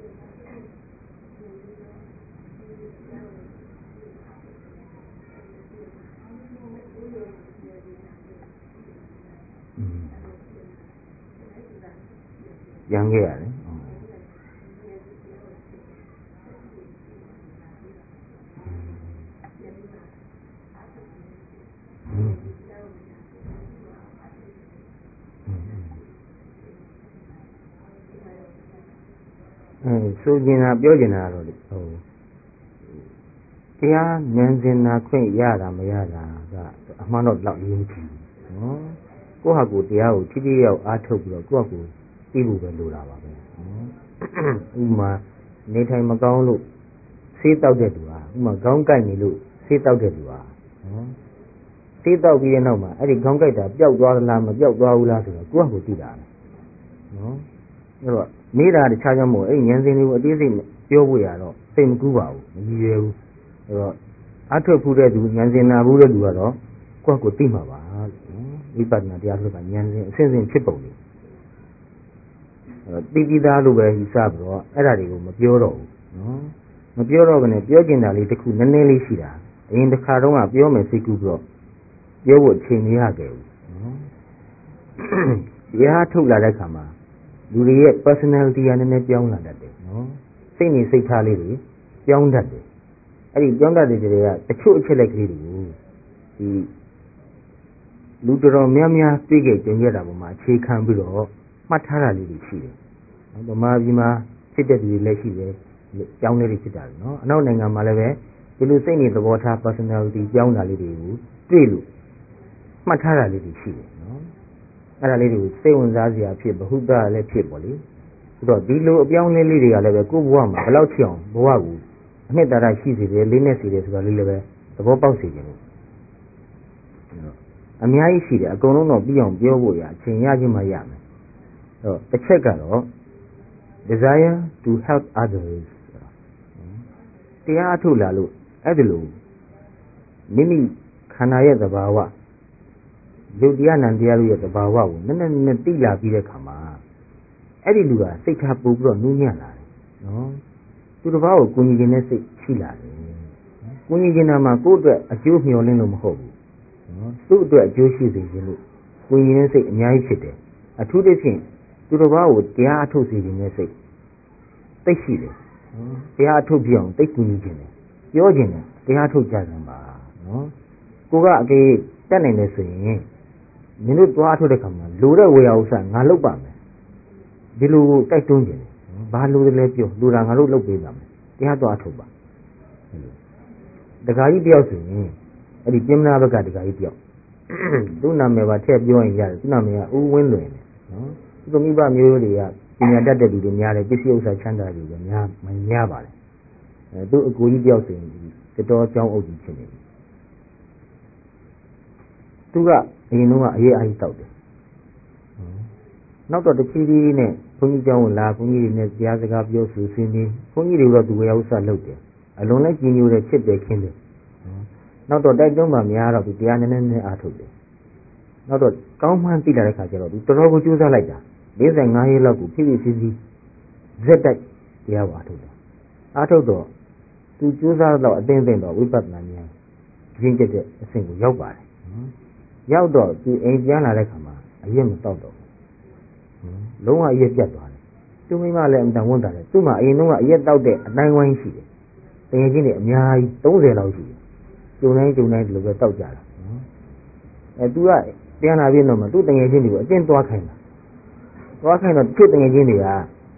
ရံခဲ့ရတယ်ဆိုကျင်တာပြောကျင်တာတော့တရားဉာဏ်စဉ်နာခွင့်ရတာမရတာကအမှန်တော့လောက်ရင်းကြည့်နော်ကိုယ့်ဟာကိုယ်တရားကိုထိထိရောက်အားထုတ်ပြီးတော့ကိုယ့်ဟာကိုယ်သိဖို့ပဲလိုတာပါပဲနော်ဥပမာနေထိုင်မကောင်းလို့ဆေးတောက်တဲ့သူဟာဥပမာခေါင်းကိုက်နေလို့ဆေးတောက်တဲ့သူဟာနော်ဆေးတောက်ပြီးတဲ့နောက်မှာအဲ့ဒီခေါင်းကိုက်တာပျောက်သွားသလားမပျောက်သွားဘူးလားဆိုတော့ကိုယ့်ဟာကိုယ်သိတာနော်မေးတာတခြားကြောင့်မို့အဲ့ဉာဏ်စဉ်တွေကိုအသေးစိတ်ပြောဖို့ရတော့စိတ်မကူးပါဘူးမကြည့်ရဘူးအဲ့တော့အထုတ်ဖူးတဲ့သူဉာဏ်စဉ်နာဘူးတဲ့သူကတော့ကိုယ့်ကိုသိမှာပါဝိပဿနာတရားဆိုတာဉာဏ်စဉ်အစဉ်စဉ်ဖြစ်ပုံလေးတိတိသားလို့ပဲယူဆပြီးတော့အဲ့ဒါတွေကိုမပြောတော့ဘူးနော်မပြောတော့ဘဲနဲ့ပြောကျင်တာလေးတစ်ခုနည်းနည်းလေးရှိတာအရင်တစ်ခါတော့ကပြောမယ်စိတ်ကူးပြီးတော့ပြောဖို့အချိန်မရခဲ့ဘူးနော်တရားထုတ်လာတဲ့ခါမှာလူတွေရဲ့ personality ကနည်းနည်းပြောင်းလာတတ်တယ်နော်စိတ်နေစိတ်ထားလေးတွေပြောင်းတတ်တယ်အဲ့ဒီပြောင်းတတ်တဲ့တွေကတချို့အချက်လက်ကလေးတွေကိုဒီလူတော်များများသိခဲ့ကြင်ရတာပေါ်မှာအခြေခံပြီးတော့မှတ်ထားတာလေးတွေရှိတယ်ဗမာပြည်မှာဖြစ်တဲ့သူတွေလည်းရှိတယ်ကြောင်းလေးတွေဖြစ်တာနော်အနောက်နိုင်ငံမှာလည်းပဲဒီလိုစိတ်နေသဘောထား personality ကြောင်းတာလေးတွေကိုတွေ့လို့မှတ်ထားတာလေးတွေရှိတယ်နော်အဲ့ဒါလေးတွေကိုစိတ်ဝင်စားစရာဖြစ်ဘဟုတ္တလည်းဖြစ်ပေါ့လေဆိုတော့ဒီလိုအပြောင်းအလဲလေးတွေကလည်းပဲကိုယ့်ဘဝမှာဘယ်လောက်ချအောင်ဘဝကိုအနှစ်သာရရှိစေတယ်လေးနဲ့စေတယ်ဆိုတာလေးလည်းပဲသဘောပေါက်စေခြင်းလို့အများကြီးရှိတယ်အကုန်လုံးတော့ပြီးအောင်ပြောဖို့ရအချိန်ရခြင်းမှရမယ်အဲ့တော့တစ်ချက်ကတော့ desire to help others တရားအထုတ်လာလို့အဲ့ဒီလိုမိမိခန္ဓာရဲ့သဘာဝယုတ်တရားနံတရားတို့ရဲ့သဘာဝကိုနည်းနည်းသိလာပြီးတဲ့ခါမှာအဲ့ဒီလူကစိတ်ထားပို့ပြီးတော့နူးညံ့လာတယ်နော်သူတစ်ပါးကိုကူညီခြင်းနဲ့စိတ်ရှိလာတယ်ကူညီခြင်းနာမှာကိုယ့်အတွက်အကျိုးမျှော်လင့်လို့မဟုတ်ဘူးနော်သူ့အတွက်အကျိုးရှိစေခြင်းလို့ကူညီခြင်းစိတ်အများကြီးဖြစ်တယ်အထူးသဖြင့်သူတစ်ပါးကိုတရားအထုတ်စေခြင်းနဲ့စိတ်သိရှိတယ်တရားအထုတ်ပြအောင်သိကူညီခြင်းတယ်ပြောခြင်းတယ်တရားထုတ်ကြစမ်းပါနော်ကိုကအကေတက်နိုင်တယ်ဆိုရင်မင်းတို့သွားထုတ်တဲ့ခါမှာလိုတဲ့ဝေယဥစ္စာငါလုပ်ပါမယ်ဒီလိုတိုက်တွန်းခြင်းဘာလို့လဲပြောလူတာငါတို့လုပ်ပေးပါမယ်တရားသွားထုတ်ပါတခါကြီးတယောက်ဆိုရင်အဲ့ဒီပြင်းမနာဘက်ကတခါကြီးတယောက်သူ့နာမည်ပါထည့်ပြောရင်ရတယ်သူ့နာမည်ကဦးဝင်းလွင်တယ်နော်သူမိဘမျိုးတွေကပညာတတ်တဲ့လူတွေများတယ်ပစ္စည်းဥစ္စာချမ်းသာကြတယ်များပါတယ်သူ့အကိုကြီးတယောက်ဆိုရင်တော်ကြောင်းအုပ်ကြီးဖြစ်နေတယ်သူကအရင်တော့အရေးအကြီးတောက်တယ်နောက်တော့တချီးနဲ့ဘုန်းကြီးကျောင်းကိုလာဘုန်းကြီးတွေနဲ့တရားစကားပြောဆိုဆွေးနွေးဘုန်းကြီးတွေတော့သူဝေယဥစ္စာလုပ်တယ်အလုံးလိုက်ကြီးညိုတယ်ချစ်တယ်ခင်းတယ်နောက်တော့တိုက်တွန်းမှများတော့သူတရားနည်းနည်းအားထုတ်တယ်နောက်တော့ကောင်းမှန်းသိလာတဲ့ခါကျတော့သူတော်တော်ကိုကြိုးစားလိုက်တာ45ရက်လောက်ကိုဖြည်းဖြည်းဇက်တိုက်တရားပါထုတ်တယ်အားထုတ်တော့သူကြိုးစားတော့အသိသိတော့ဝိပဿနာဉာဏ်ရင်းကျက်တဲ့အဆင့်ကိုရောက်ပါတယ်ရောက်တော့သူအိမ်ပြန်လာတဲ့ခါမှာအရက်မတောက်တော့ဘူးလုံးဝအရက်ပြတ်သွားတယ်သူမိမလည်းအတန်ဝန်တာတယ်သူ့မှာအရင်တော့အရက်တောက်တဲ့အတိုင်းဝိုင်းရှိတယ်တကယ်ချင်းတွေအများကြီး30လောက်ရှိတယ်ကျုံတိုင်းဒီလိုပဲတောက်ကြတာသူကပြန်လာပြီးတော့မှသူ့တကယ်ချင်းတွေကိုအတင်းသွားခိုင်းတာသွားခိုင်းတော့သူ့တကယ်ချင်းတွေကငါ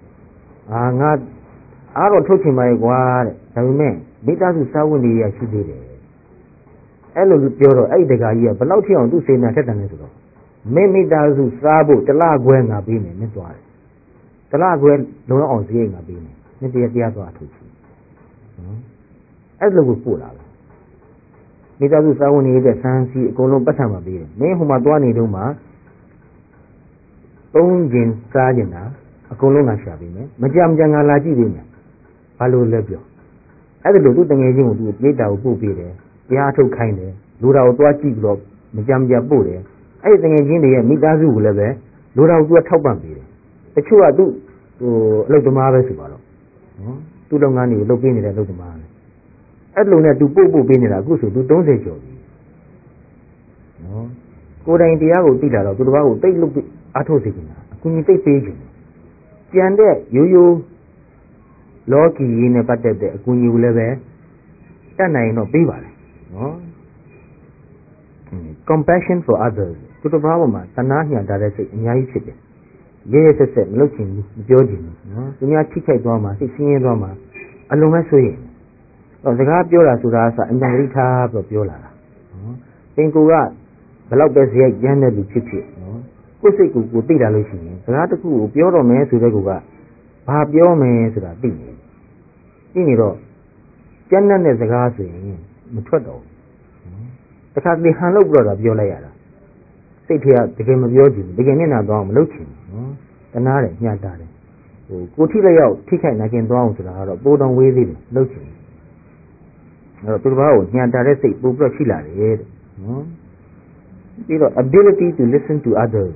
အားတော့ထုတ်ချင်ပါရဲ့ကွာတဲ့ဒါပေမဲ့မိသားစုစာဝန်တွေရရှိသေးတယ်အဲ့လိုပြောတော့အဲ့ဒီတကာကြီးကဘယ်လောက်ထိအောင်သူ့စေနာထက်တန်လဲဆိုတော့မိသားစုစားဖို့တစ်လခွဲငါပေးမယ်မင်းသွားတယ်တစ်လခွဲလုံးအောင်စရိတ်ငါပေးမယ်မင်းတရားသွားထုတ်ချင်အဲ့လိုကိုပို့လာတယ်မိသားစုစာဝန်တွေရဲ့ဆန်းစီအကုန်လုံးပတ်ထမှာပေးတယ်မင်းဟိုမှာသွားနေတော့မှ3 ကျင်စားကျင်တာအကုန်လုံးငါရှာပေးမယ်မကြငါလာကြည့်ပေးမယ်ဘာလို့လဲပြောအဲ့ဒါလို့သူတငယ်ချင်းကိုသူပြေးတာကိုပို့ပေးတယ်တရားထုတ်ခိုင်းတယ်လူတော်ကိုသွားကြည့်ပြီးတော့မကြပို့တယ်အဲ့ဒီတငယ်ချင်းတွေရဲ့မိသားစုကိုလည်းပဲလူတော်ကိုသူကထောက်ပံ့ပေးတယ်တချို့ကသူအလုပ်သမားပဲဆိုပါတော့နော်သူ့လုပ်ငန်းတွေကိုလုပ်ပေးနေတဲ့အလုပ်သမားပဲအဲ့လိုနဲ့သူပို့ပေးနေတာအခုဆိုသူ30ကျော်ပြီနော်ကိုယ်တိုင်တရားကိုသိလာတော့သူတစ်ပါးကိုတိတ်လုပ်အားထုတ်စေချင်တာအကူကြီးတိတ်ပေးချင်တယ်ကြံတဲ့ရိုးရိုးလောကီရေးနဲ့ပတ်သက်တဲ့အကူအညီကိုလည်းပဲတတ်နိုင်တော့ပေးပါလေနော် compassion for others သူတစ်ပါးပေါ်မှာတနာညှာတာတဲ့စိတ်အများကြီးဖြစ်တယ်ရဲဆက်မလုပ်ချင်ဘူးမပြောချင်ဘူးနော်သူများထိခိုက်သွားမှာစိတ်ဆင်းရဲသွားမှာအလုံးမဲ့ဆိုရင်တော့စကားပြောတာဆိုတာအစအញ្ញံဂရိထားပြီးပြောလာတာနော်သင်ကိုကဘယ်လောက်ပဲဇယိုက်ကျမ်းတဲ့လူဖြစ်ဖြစ်နော်ကိုယ်စိတ်ကိုသိတာလို့ရှိရင်စကားတစ်ခုကိုပြောတော့မယ်ဆိုတဲ့ကူကဘာပြောမယ်ဆိုတာသိနေတော့ကျမ်းတဲ့စကားဆိုရင်မထွက်တော့ဘူးတခါတလေဟန်လို့ပြောတာပြောလိုက်ရတာစိတ်ထဲကတကယ်မပြောချင်ဘူးတကယ်မျက်နှာသွားအောင်မလုပ်ချင်ဘူးနော်တနာတယ်ညှာတာတယ်ကိုထိလည်းရောက်ထိခိုက်နိုင်ခြင်းသွားအောင်ဆိုတာကတော့ပိုးတော်ဝေးသေးတယ်လုပ်ချင်အဲ့တော့သူတစ်ပါးကိုညံတာတဲ့စိတ်ပို့ပြီးတော့ရှိလာတယ်တဲ့နော်ပြီးတော့ ability to listen to others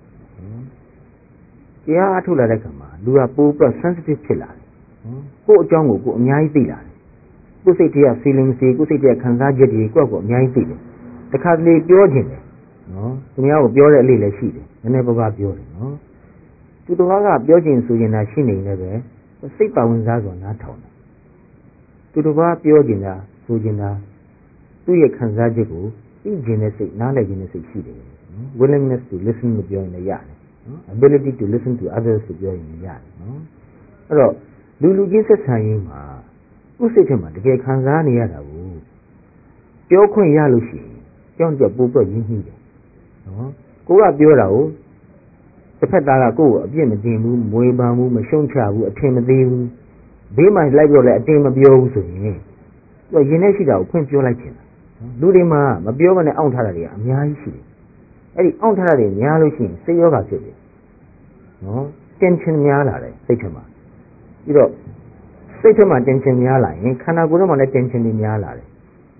တရားအထုတ်လာတဲ့ခါမှာလူကပို့ပြီးတော့ sensitive ဖြစ်လာတယ်ကိုယ့်အကြောင်းကိုကိုယ်အများကြီးသိလာတယ်ကိုယ်စိတ်ထဲက feelings တွေကိုယ်စိတ်ထဲကခံစားချက်တွေကိုယ့်ကိုယ်အများကြီးသိတယ်တခါတလေပြောခြင်းတယ်နော်သူများကိုပြောတဲ့အလေးလည်းရှိတယ်နည်းနည်းပါးပါးပြောတယ်နော်သူတစ်ပါးကပြောခြင်းဆိုရင်သာရှိနေလည်းပဲစိတ်ပါဝင်စားစွာနားထောင်တယ်သူတစ်ပါးပြောခြင်းသာဆိုခြင်းသာသူ့ရဲ့ခံစားချက်ကိုသိခြင်းနဲ့စိတ်နားလည်ခြင်းနဲ့စိတ်ရှိတယ်နော် willingness to listen လို့ပြောရင်လည်းရတယ်နော် ability to listen to others လို့ပြောရင်လည်းရတယ်နော်အဲ့တော့လူချင်းဆက်ဆံရေးမှာကိုယ်စိတ်ထဲမှာတကယ်ခံစားနေရတာကိုပြောခွင့်ရလို့ရှိရင်ကြောင့်ကြပို့ပြီးရင်းနှီးတယ်နော်ကိုကပြောတာကိုတစ်ဖက်သားကကိုယ့်ကိုအပြစ်မတင်ဘူးမွေးပန်းဘူးမရှုံချဘူးအထင်မသေးဘူးဘေးမှာလိုက်ပြောလဲအတင်းမပြောဘူးဆိုရင်သူကရင်ထဲရှိတာကိုဖွင့်ပြောလိုက်ချင်တာလူတွေမှာမပြောမနဲ့အောင့်ထားတာတွေကအများကြီးရှိတယ်အဲ့ဒီအောင့်ထားတာတွေများလို့ရှိရင်စိတ်ယောဂဖြစ်တယ်နော် tension များလာတယ်စိတ်ထဲမှာပြီးတော့စိတ်ထဲမှာ tension များလာရင်ခန္ဓာကိုယ်ထဲမှာလည်း tension တွေများလာတယ်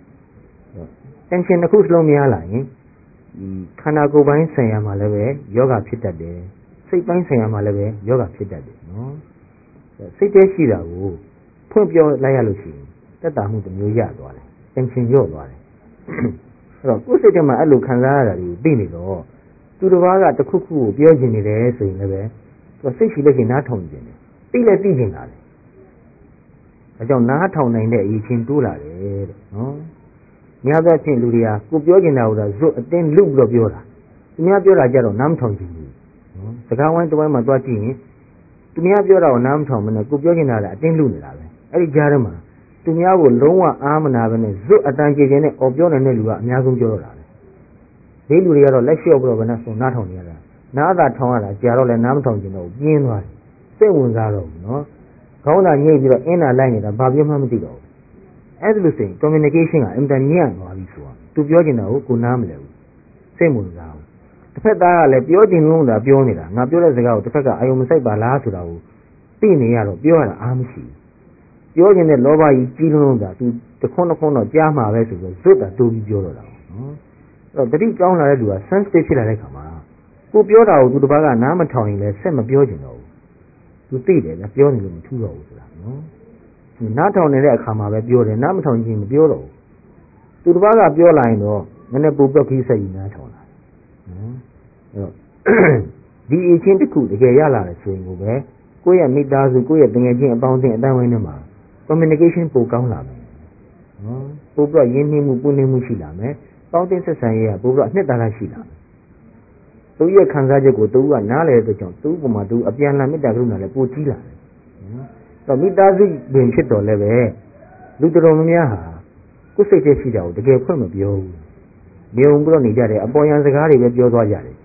tension တစ်ခုစလုံးများလာရင်ခန္ဓာကိုယ်ပိုင်းဆိုင်ရာမှာလည်းပဲယောဂဖြစ်တတ်တယ်စိတ်ပိုင်းဆိုင်ရာမှာလည်းပဲယောဂဖြစ်တတ်တယ်နော်စိတ်ထဲရှိတာကိုဖွင့်ပြောလိုက်ရလို့ရှိရင်တက်တာမှုတစ်မျိုးရသွားတယ် tension လျော့သွားတယ်အဲ့တော့ကိုယ်စိတ်ထဲမှာအဲ့လိုခံစားရတာတွေကိုသိနေတော့သူတစ်ပါးကတစ်ခုခုကိုပြောချင်နေတယ်ဆိုရင်လည်းပဲသူစိတ်ရှိလက်ရှိနားထောင်နေတယ်သိလည်းသိချင်တာလေအဲကြောင့်နားထောင်နိုင်တဲ့အရေးချင်းတိုးလာတယ်တဲ့နော်များသောဖြင့်လူတွေကကိုပြောချင်တာကိုတော့ဇွတ်အတင်းလုပြီးတော့ပြောတာသူများပြောတာကြတော့နားမထောင်ချင်ဘူးနော်စကားဝိုင်းတစ်ဝိုင်းမှာသွားကြည့်ရင်သူများပြောတာကိုနားမထောင်မနဲ့ကိုပြောချင်တာလည်းအတင်းလုနေတာပဲအဲ့ဒီကြားထဲမှာသူများကိုလုံးဝအားမနာပဲနဲ့ဇွတ်အတန်ကြေခြင်းနဲ့အော်ပြောနေတဲ့လူကအများဆုံးပြောတော့တာပဲဒီလူတွေကတော့လက်လျှော့ပြီးတော့ဘယ်နဲ့ဆိုနားထောင်နေရတာနားသာထောင်ရတာကြာတော့လည်းနားမထောင်ချင်တော့ပြင်းသွားတယ်စိတ်ဝင်စားတော့ဘူးနော်ခေါင်းသာညှိပြီးတော့အင်းသာလိုက်နေတာဘာပြောမှမသိတော့ဘူးအဲ့ဒါလို့ဆိုရင် communication ကအင်တာညံ့သွားပြီဆိုတာသူပြောချင်တာကိုနားမလည်ဘူးစိတ်ဝင်စားဘူးတစ်ဖက်သားကလည်းပြောချင်လို့သာပြောနေတာငါပြောတဲ့စကားကိုတစ်ဖက်ကအာယုံမစိုက်ပါလားဆိုတာကိုသိနေရတော့ပြောရတာအားမရှိဘူးပြောချင်တဲ့လောဘကြီးကြီးလုံးသာသူတခွန်းတခွန်းတော့ကြားမှာပဲဆိုပြီးဇွတ်တာတိုးပြီးပြောတော့တာနော်အဲ့တော့တတိကောင်းလာတဲ့လူက sensitive ဖြစ်လာတဲ့ခါမှာကိုပြောတာကိုသူတစ်ပါးကနားမထောင်ရင်လည်းဆက်မပြောချင်တော့ဘူးသူသိတယ်ဗျပြောနေလို့မထူးတော့ဘူးဆိုတာနော်နားထောင်နေတဲ့အခါမှာပဲပြောတယ်နားမထောင်ခြင်းမပြောတော့ဘူးသူတစ်ပါးကပြောလာရင်တော့နည်းနည်းပိုပြောက်ကြီးဆက်ကြီးနားထောင်လာနော်အဲ့တော့ဒီအချင်းတစ်ခုတကယ်ရလာတယ်ဆိုရင်ကိုပဲကိုယ့်ရဲ့မိသားစုကိုယ့်ရဲ့တငယ်ချင်းအပေါင်းအသင်းအတိုင်းဝိုင်းထဲမှာ communication ပိုကောင်းလာမယ်နော်ပိုပြီးရင်းနှီးမှုပွင့်လင်းမှုရှိလာမယ်ပေါင်းတင်ဆက်ဆံရေးကပိုပြီးအနှစ်သာရရှိလာမယ်သူရဲ့ခံစားချက်ကိုသူကနားလည်တဲ့ကြောင့်သူ့ပုံမှာသူအပြန်အလှန်မေတ္တာကရုဏာလည်းပိုကြီးလာတယ်တော့မိသားစုပင်ဖြစ်တော်လည်းပဲလူတော်များများဟာကိုယ်စိတ်ထဲရှိတာကိုတကယ်ဖွင့်မပြောဘူးမြုံပြီးတော့နေကြတယ်အပေါ်ယံစကားတွေပဲပြောသွားကြတယ်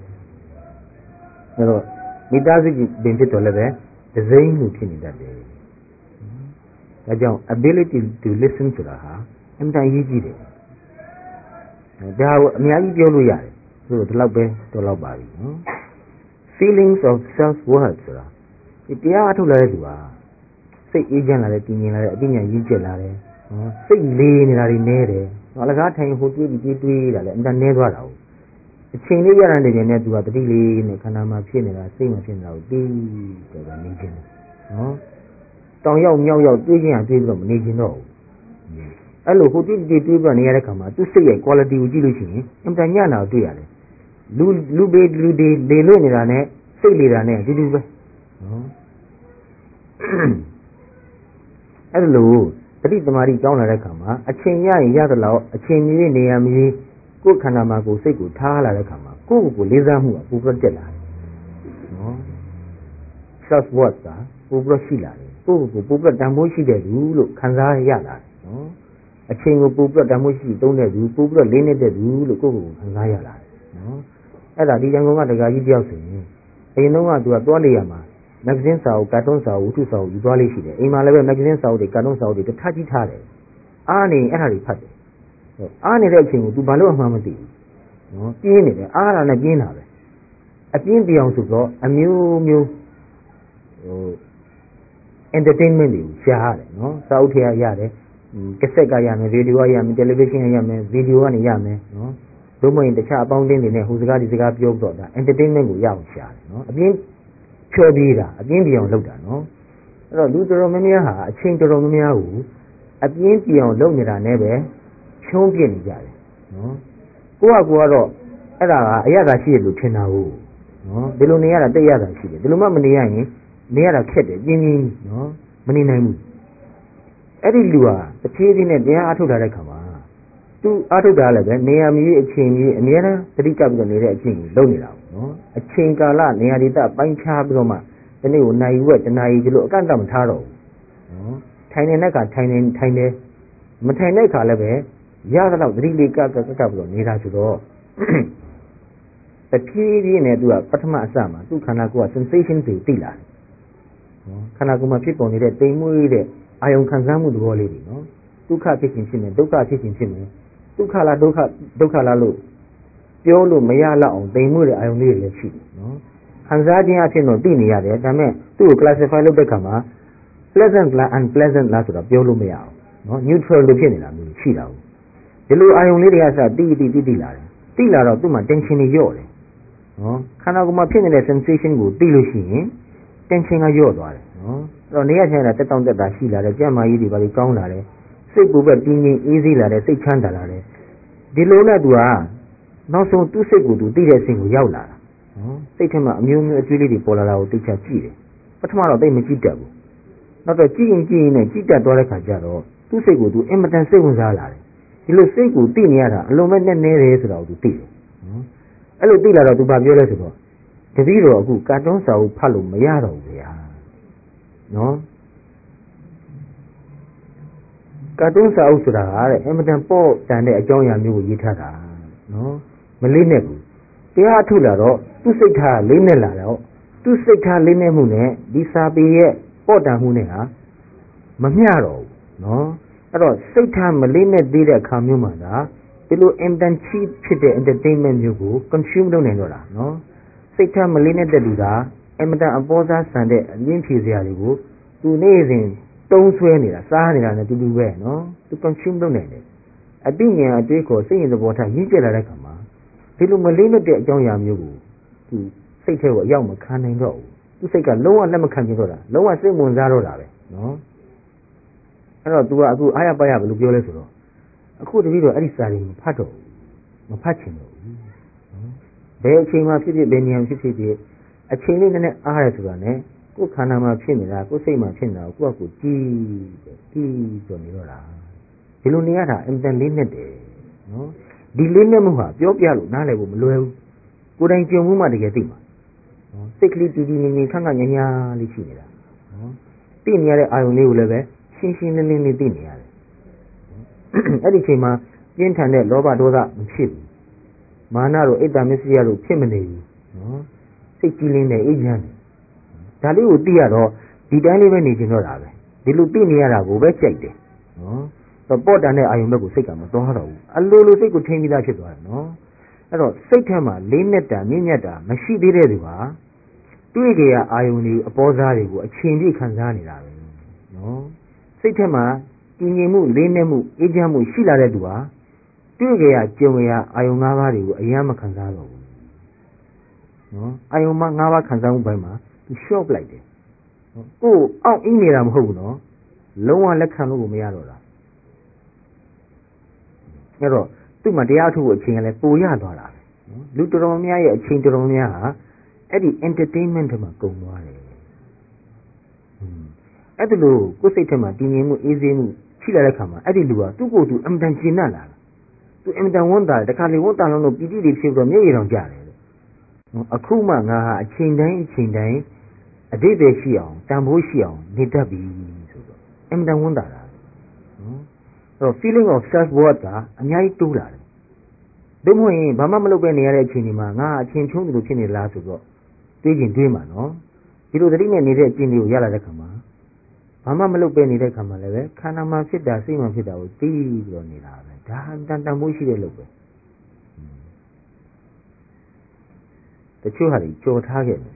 အဲတော့မိသားစုပင်ဖြစ်တော်လည်းပဲဒစိမ့်မှုဖြစ်နေတတ်တယ်ဒါကြောင့် ability to listen ဆိုတာဟာအမှန်တန်ရေးကြည့်တယ်ဒါကိုအများကြီးပြောလို့ရတယ်ဆိုတော့ဒီလောက်ပဲတော့လောက်ပါပြီနော် feelings of self worth ဆိုတာဒီတရားအထုတ်လာတဲ့သူဟာစိတ်အေးချမ်းလာတယ်တည်ငြိမ်လာတယ်အပညာရင်းကျက်လာတယ်နော်စိတ်လေးနေတာတွေနဲတယ်အလကားထိုင်ဟိုတွေးပြီးတွေးတာလည်းအမှန်နဲသွားတာဟုတ်အချိန်လေးရတဲ့နေနေနဲ့သူကတတိလေးနဲ့ခန္ဓာမှာဖြစ်နေတာစိတ်မှာဖြစ်နေတာကိုတီးတယ်ပဲနေခြင်းနော်တောင်ရောက်မြောက်ရောက်တွေးခြင်းအတွေးပြီးတော့မနေခြင်းတော့ဘူးအဲ့လိုဟိုတွေးတွေးပြီးနေရတဲ့ခါမှာသူ့စိတ်ရဲ့ quality ကိုကြည့်လို့ရှိရင်အမှန်ညံ့တာကိုတွေ့ရတယ်လူတွေလေလွတ်နေတာနဲ့စိတ်လေတာနဲ့အတူတူပဲနော်အဲ့လိုပဋိသမารီကောင်းလာတဲ့ခါမှာအချိန်ရရင်ရသလောက်အချိန်မီနေရာမီကိုယ်ခန္ဓာမှာကိုယ်စိတ်ကိုထားလာတဲ့ခါမှာကိုယ့်ကိုယ်လေးစားမှုကပိုပြီးတက်လာတယ်နော် self worth ကပိုပြီးရှိလာတယ်ကိုယ့်ကိုယ်ပိုပြီးတန်ဖိုးရှိတဲ့သူလို့ခံစားရလာတယ်နော်အချိန်ကိုပိုပြီးတန်ဖိုးရှိသုံးတဲ့သူပိုပြီးလေးနေတဲ့သူလို့ကိုယ့်ကိုယ်ခံစားရလာတယ်နော်အဲ့ဒါဒီရန်ကုန်ကတက္ကကြီးတယောက်ဆိုရင်အရင်တော့ကသူကသွားလေရမှာမဂ္ဂဇင်းစာအုပ်ကာတွန်းစာအုပ်ဝတ္ထုစာအုပ်ယူသွားလေးရှိတယ်အိမ်မှာလည်းပဲမဂ္ဂဇင်းစာအုပ်တွေကာတွန်းစာအုပ်တွေတစ်ထပ်ကြီးထားတယ်အားနေအဲ့ဒါတွေဖတ်တယ်အားနေတဲ့အချိန်ကို तू ဘာလို့အမှန်းမသိဘူးနော်ပြင်းနေတယ်အားရတာနဲ့ပြင်းတာပဲအပြင်းပြောင်ဆိုတော့အမျိုးမျိုး entertainment တွေကိုရှားရတယ်နော်စာအုပ်ထဲရရတယ်ကက်ဆက်ကရမယ်ရေဒီယိုကရမယ်တယ်လီဗီရှင်းရမယ်ဗီဒီယိုကနေရမယ်နော်တို့မဟုတ်ရင်တခြားအပေါင်းအသင်းတွေနဲ့ဟိုစကားဒီစကားပြောတော့ဒါ entertainment ကိုရအောင်ရှာတယ်နော်အပြင်းဖြောပြေးတာအပြင်းပြေအောင်လုပ်တာနော်အဲ့တော့လူတော်တော်များများဟာအချိန်တော်တော်များများကိုအပြင်းပြေအောင်လုပ်နေတာနဲ့ပဲဖြုံးပြစ်နေကြတယ်နော်ကိုကတော့အဲ့ဒါကအရသာရှိရလို့ထင်တာဟုတ်နော်ဒီလိုနေရတာတိတ်ရတာရှိတယ်ဒီလိုမှမနေရရင်နေရတာခက်တယ်ပြင်းပြင်းနော်မနေနိုင်ဘူးအဲ့ဒီလူဟာတစ်ဖြည်းဖြည်းနဲ့တရားအထုတ်လာတဲ့ခါမှာသူအထုတ်တာလည်းပဲနေရာမျိုးအချိန်ကြီးအများနဲ့သတိကပ်ပြီးတော့နေတဲ့အချိန်ကိုလုပ်နေတာပေါ့နော်အချိန်ကာလနေရာဒေသပိုင်းခြားပြီးတော့မှဒီနေ့ကိုနိုင်ဝက်တနာရီဒီလိုအကန့်အသတ်မထားတော့ဘူးနော်ထိုင်နေတဲ့ခါထိုင်တယ်မထိုင်တဲ့ခါလည်းပဲရတော့သတိလေးကပ်ပြီးတော့နေတာဆိုတော့တဖြည်းဖြည်းနဲ့သူကပထမအစမှာသူ့ခန္ဓာကိုယ်က sensation တွေသိလာတယ်နော်ခန္ဓာကိုယ်မှာဖြစ်ပေါ်နေတဲ့တိမ်မွေးတဲ့အာယုံခံစားမှုသဘောလေးတွေနော်ဒုက္ခဖြစ်ခြင်းဖြစ်မယ်ဒုက္ခဖြစ်ခြင်းဖြစ်မယ်ဒုက္ခလားဒုက္ခလားလို့ပြောလို့မရလောက်အောင်တိမ်မွေးတဲ့အာယုံလေးတွေလည်းရှိတယ်နော်ခံစားခြင်းအဖြစ်တော့သိနေရတယ်ဒါပေမဲ့သူ့ကို classify လုပ်တဲ့အခါမှာ pleasant လား unpleasant လားဆိုတာပြောလို့မရအောင်နော် neutral လို့ဖြစ်နေတာမျိုးရှိတာဒီလိုအာယုံလေးတွေကစသိလာတယ်သိလာတော့သူ့မှာ tension တွေလျော့တယ်နော်ခန္ဓာကိုယ်မှာဖြစ်နေတဲ့ sensation ကိုသိလို့ရှိရင် tension ကလျော့သွားတယ်နော်အဲ့တော့နေရာချင်းတာတက်တောင့်တက်တာရှိလာတယ်ကြံ့မာရေးတွေပါပြီးကောင်းလာတယ်စိတ်ပူပဲပြင်းပြင်းအေးစေးလာတယ်စိတ်ချမ်းသာလာတယ်ဒီလိုနဲ့သူကနောက်ဆုံးသူ့စိတ်ကိုသူသိတဲ့အစဉ်ကိုရောက်လာတာနော်စိတ်ထဲမှာအမျိုးမျိုးအကျွေးလေးတွေပေါ်လာတာကိုသိချကြည့်တယ်ပထမတော့သိမကြည့်တတ်ဘူးနောက်တော့ကြည့်ရင်နဲ့ကြည့်တတ်သွားတဲ့ခါကျတော့သူ့စိတ်ကိုသူအင်မတန်စိတ်ဝင်စားလာတယ်ဒီလိုစိတ်ကိုသိနေရတာအလုံးမဲ့နဲ့နေတယ်ဆိုတာကိုသူသိတယ်နော်အဲ့လိုသိလာတော့သူဘာပြောလဲဆိုတော့တပည့်တော်အခုကာတွန်းစာအုပ်ဖတ်လို့မရတော့ဘူးဗျာနော်ကာတွန်းစာအုပ်ဆိုတာတဲ့အင်မတန်ပေါ့တန်တဲ့အကြောင်းအရာမျိုးကိုရေးထားတာနော်မလေးနဲ့ဘူးတရားအထုလာတော့သူ့စိတ်ထားလေးနဲ့လာတော့သူ့စိတ်ထားလေးနဲ့မှုနဲ့ဒီစာပေရဲ့ပေါ့တန်မှုနဲ့ဟာမမျှတော့ဘူးနော်အဲ့တော့စိတ်ထားမလေးနဲ့သေးတဲ့အခါမျိုးမှာဒါဒီလို intensive ဖြစ်တဲ့ entertainment မျိုးကို consume လုပ်နိုင်တော့တာနော်စိတ်ထားမလေးနဲ့တဲ့လူကအင်မတန်အပေါ်စားဆန်တဲ့အရင်းဖြေစရာတွေကိုသူနေ့စဉ်တုံးဆွဲနေတာစားနေတာနဲ့တူတူပဲနော်သူ consume လုပ်နိုင်တယ်အတိညာအတွေ့ကိုစိတ်ရင်သဘောထားရင့်ကျက်လာတဲ့ခါမှာဒီလိုမလေးနဲ့တဲ့အကြောင်းအရာမျိုးကိုသူစိတ်ထဲကိုအရောက်မခံနိုင်တော့ဘူးသူစိတ်ကလုံးဝလက်မခံချင်တော့တာလုံးဝစိတ်ဝင်စားတော့တာပဲနော်အဲ့တော့ तू ကအခုအားရပါရဘယ်လိုပြောလဲဆိုတော့အခုတပည့်တော့အဲ့ဒီစာတွေမဖတ်တော့ဘူးမဖတ်ချင်တော့ဘူးနော်ဘယ်အချိန်မှဖြစ်ဘယ်နေရာဖြစ်အချိန်လေးနဲ့အားရဆိုတာနဲ့ကိုယ်ခန္ဓာမှာဖြစ်နေတာကိုယ်စိတ်မှာဖြစ်နေတာကိုယ့်အကူကြည့်ဆိုနေတော့တာဒီလိုနေရတာအင်တန်လေးနဲ့တယ်နော်ဒီလေးနဲ့မှုဟာပြောပြလို့နားလည်ဖို့မလွယ်ဘူးကိုယ်တိုင်ကြုံမှုမှတကယ်သိမှာနော်စိတ်ကလေးတည်တည်ငြိမ်ငြိမ်ခန့်ခန့်ညာညာလေးရှိနေတာနော်သိနေရတဲ့အာယုံလေးကိုလည်းပဲရှင်းရှင်းလင်းလင်းလေးသိနေရတယ်အဲ့ဒီအချိန်မှာပြင်းထန်တဲ့လောဘဒေါသမဖြစ်ဘူးမာနတို့အိတ်တမစ္စရိယတို့ဖြစ်မနေဘူးနော်စိတ်ကြည်လင်းတဲ့အေးချမ်းတယ်ဒါလေးကိုသိရတော့ဒီတိုင်းလေးပဲနေကျင်တော့တာပဲဒီလိုသိနေရတာကိုပဲကြိုက်တယ်နော်တော့ပေါ့တန်တဲ့အာယုံဘက်ကိုစိတ်ကမသွားတော့ဘူးအလိုစိတ်ကိုထိန်းပြီးသားဖြစ်သွားတယ်နော်အဲ့တော့စိတ်ထဲမှာလေးနဲ့တာမြင့်မြတ်တာမရှိသေးတဲ့သူဟာတွေ့ကြရအာယုံတွေအပေါ်စားတွေကိုအချိန်ပြည့်ခံစားနေတာပဲနော်စိတ်ထဲမှာတည်ငြိမ်မှုလေးနဲ့မှုအေးချမ်းမှုရှိလာတဲ့သူဟာတွေ့ကြရကြုံရအာယုံ၅ပါးတွေကိုအယမ်းမခံစားတော့ဘူးနော်အာယုံ၅ပါးခံစားမှုပိုင်းမှာသူ short လိုက်တယ်နော်ကိုယ်အောင့်အင်းနေတာမဟုတ်ဘူးနော်လုံးဝလက်ခံလို့ကိုမရတော့တာအဲ့တော့သူ့မှာတရားထုတ်ဖို့အချိန်ကလည်းပိုရသွားတာပဲနော်လူတော်တော်များရဲ့အချိန်တော်တော်များဟာအဲ့ဒီ entertainment ထဲမှာကုန်သွားတယ်အဲ့ဒါလို့ကိုယ်စိတ်ထဲမှာတည်ငြိမ်မှုအေးဆေးမှုရှိလာတဲ့ခါမှာအဲ့ဒီလူကသူ့ကိုယ်သူအင်မတန်ကျဉ်းလာသူအင်မတန်ဝန်တာတယ်တခါလေဝန်တာလုံးလို့ပီတိတွေဖြစ်ပြီးတော့မျက်ရည်တောင်ကျတယ်အခုမှငါဟာအချိန်တိုင်းအဓိပ္ပာယ်ရှိအောင်တန်ဖိုးရှိအောင်နေတတ်ပြီဆိုတော့အင်မတန်ဝန်တာတာနော်အဲ့တော့ feeling of self worth ကအများကြီးတိုးလာတယ်ဒါမှမဟုတ်ရင်ဘာမှမလုပ်ပဲနေရတဲ့အချိန်ဒီမှာငါအချင်းချုံးတယ်လို့ဖြစ်နေလားဆိုတော့တွေးရင်တွေးမှာနော်ဒီလိုသတိနဲ့နေတဲ့အချိန်လေးကိုရလာတဲ့ခါမှာဘာမှမလုပ်ပဲနေတဲ့ခါမှာလည်းပဲခန္ဓာမှာဖြစ်တာစိတ်မှာဖြစ်တာကိုသိပြီးတော့နေတာပဲဒါတန်ဖိုးရှိတဲ့လုပ်ပဲတချို့ဟာတွေကြော်ထားခဲ့တယ်